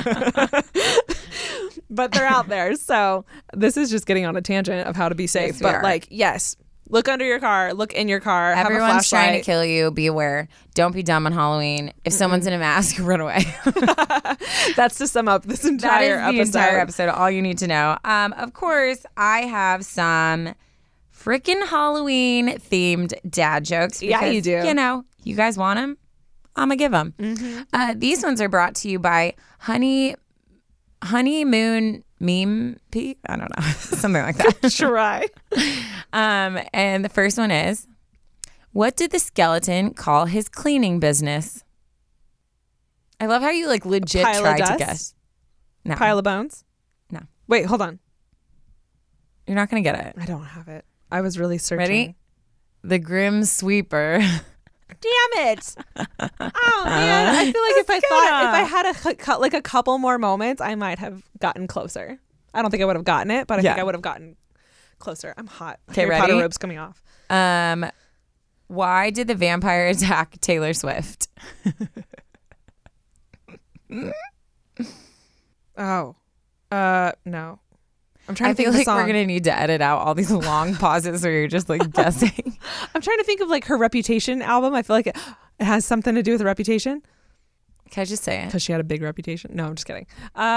But they're out there. So this is just getting on a tangent of how to be safe. Yes, but like, yes, look under your car, look in your car. Everyone's have a flashlight. trying to kill you. Be aware. Don't be dumb on Halloween. If Mm-mm. someone's in a mask, run away. That's to sum up this entire that is the episode. entire episode. All you need to know. Um, of course, I have some freaking Halloween themed dad jokes. Because, yeah, you do. You know, you guys want them? I'm going to give them. Mm-hmm. Uh, these ones are brought to you by Honey Honeymoon Meme Pete. I don't know. Something like that. Try. Um, and the first one is, what did the skeleton call his cleaning business? I love how you like legit Pile tried of to dust? guess. No. Pile of bones? No. Wait, hold on. You're not going to get it. I don't have it. I was really searching. Ready? The Grim Sweeper. Damn it! Oh man, I feel like if I thought if I had a cu- like a couple more moments, I might have gotten closer. I don't think I would have gotten it, but I yeah. think I would have gotten closer. I'm hot. Okay, Harry ready? Potter robe's coming off. Um, why did the vampire attack Taylor Swift? Oh. Uh, no. I'm trying I to think feel of the like song. we're gonna need to edit out all these long pauses where you're just like guessing. I'm trying to think of like her Reputation album. I feel like it, it has something to do with Reputation. Can I just say it? Because she had a big reputation. No, I'm just kidding.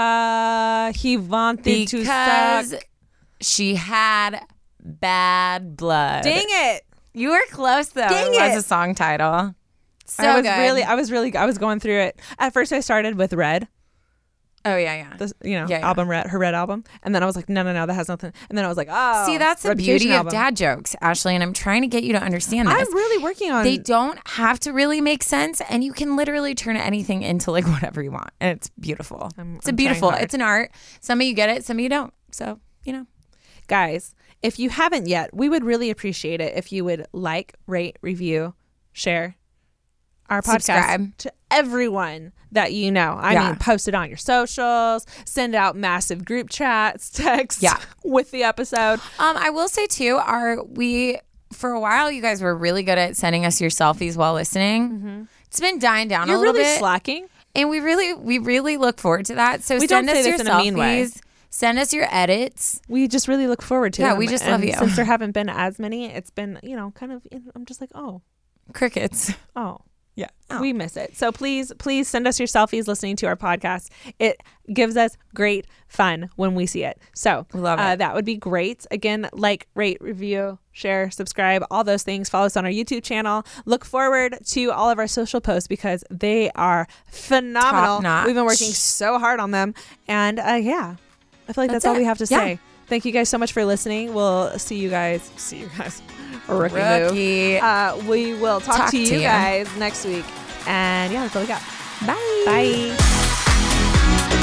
Uh, he wanted to Because suck. she had bad blood. Dang it! You were close though. Dang it was it. a song title. So I was good. really, I was really, I was going through it. At first, I started with Red. Oh yeah, yeah. The, you know, Yeah, yeah. album Red, her Red album, and then I was like, no, no, no, that has nothing. And then I was like, oh, See, that's the Reputation beauty album. of dad jokes, Ashley, and I'm trying to get you to understand this. I'm really working on. They don't have to really make sense, and you can literally turn anything into like whatever you want, and it's beautiful. I'm- it's a I'm beautiful. trying hard. It's an art. Some of you get it, some of you don't. So you know, Guys, if you haven't yet, we would really appreciate it if you would like, rate, review, share our podcast Subscribe. to everyone that you know. I Yeah. mean, post it on your socials, send out massive group chats, texts Yeah. with the episode. um, I will say too, our we for a while you guys were really good at sending us your selfies while listening. It's been dying down You're a little really bit, slacking. and we really we really look forward to that. So We send don't say us your this in a mean way. selfies. Send us your edits. We just really look forward to Yeah, them. we just And love you. Since there haven't been as many, it's been, you know, kind of, I'm just like, oh, Crickets. oh. Yeah. We miss it. So please, please send us your selfies listening to our podcast. It gives us great fun when we see it. So We love uh, it. that would be great. Again, like, rate, review, share, subscribe, all those things. Follow us on our YouTube channel. Look forward to all of our social posts because they are phenomenal. Top-notch. We've been working so hard on them. And uh, yeah, I feel like that's, That's all it. we have to Yeah. say. Thank you guys so much for listening. We'll see you guys. See you guys. Rookie move. Rookie. Uh, we will talk, Talk to, you to you. guys next week. And yeah, that's all we got. Bye. Bye.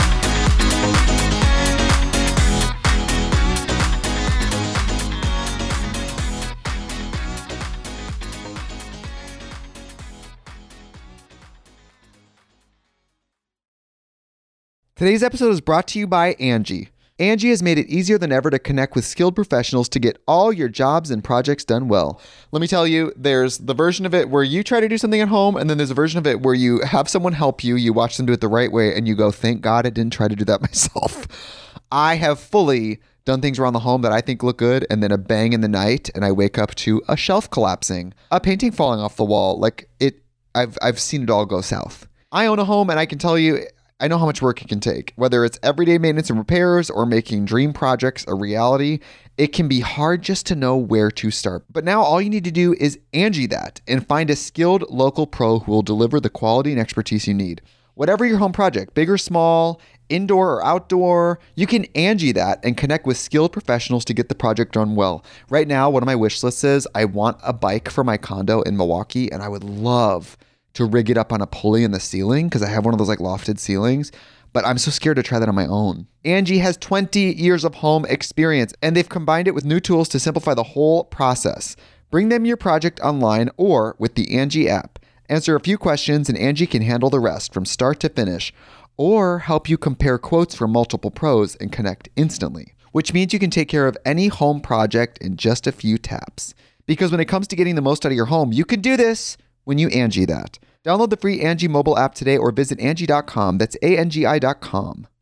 Today's episode is brought to you by Angie. Angie has made it easier than ever to connect with skilled professionals to get all your jobs and projects done well. Let me tell you, there's the version of it where you try to do something at home, and then there's a version of it where you have someone help you, you watch them do it the right way, and you go, thank God I didn't try to do that myself. I have fully done things around the home that I think look good, and then a bang in the night, and I wake up to a shelf collapsing, a painting falling off the wall. Like it, I've I've seen it all go south. I own a home, and I can tell you, I know how much work it can take. Whether it's everyday maintenance and repairs or making dream projects a reality, it can be hard just to know where to start. But now all you need to do is Angie that and find a skilled local pro who will deliver the quality and expertise you need. Whatever your home project, big or small, indoor or outdoor, you can Angie that and connect with skilled professionals to get the project done well. Right now, one of my wish lists is I want a bike for my condo in Milwaukee, and I would love to rig it up on a pulley in the ceiling because I have one of those like lofted ceilings, but I'm so scared to try that on my own. Angie has twenty years of home experience, and they've combined it with new tools to simplify the whole process. Bring them your project online or with the Angie app. Answer a few questions and Angie can handle the rest from start to finish, or help you compare quotes from multiple pros and connect instantly, which means you can take care of any home project in just a few taps. Because when it comes to getting the most out of your home, you can do this when you Angie that. Download the free Angie mobile app today or visit Angie dot com. That's A N G I dot com.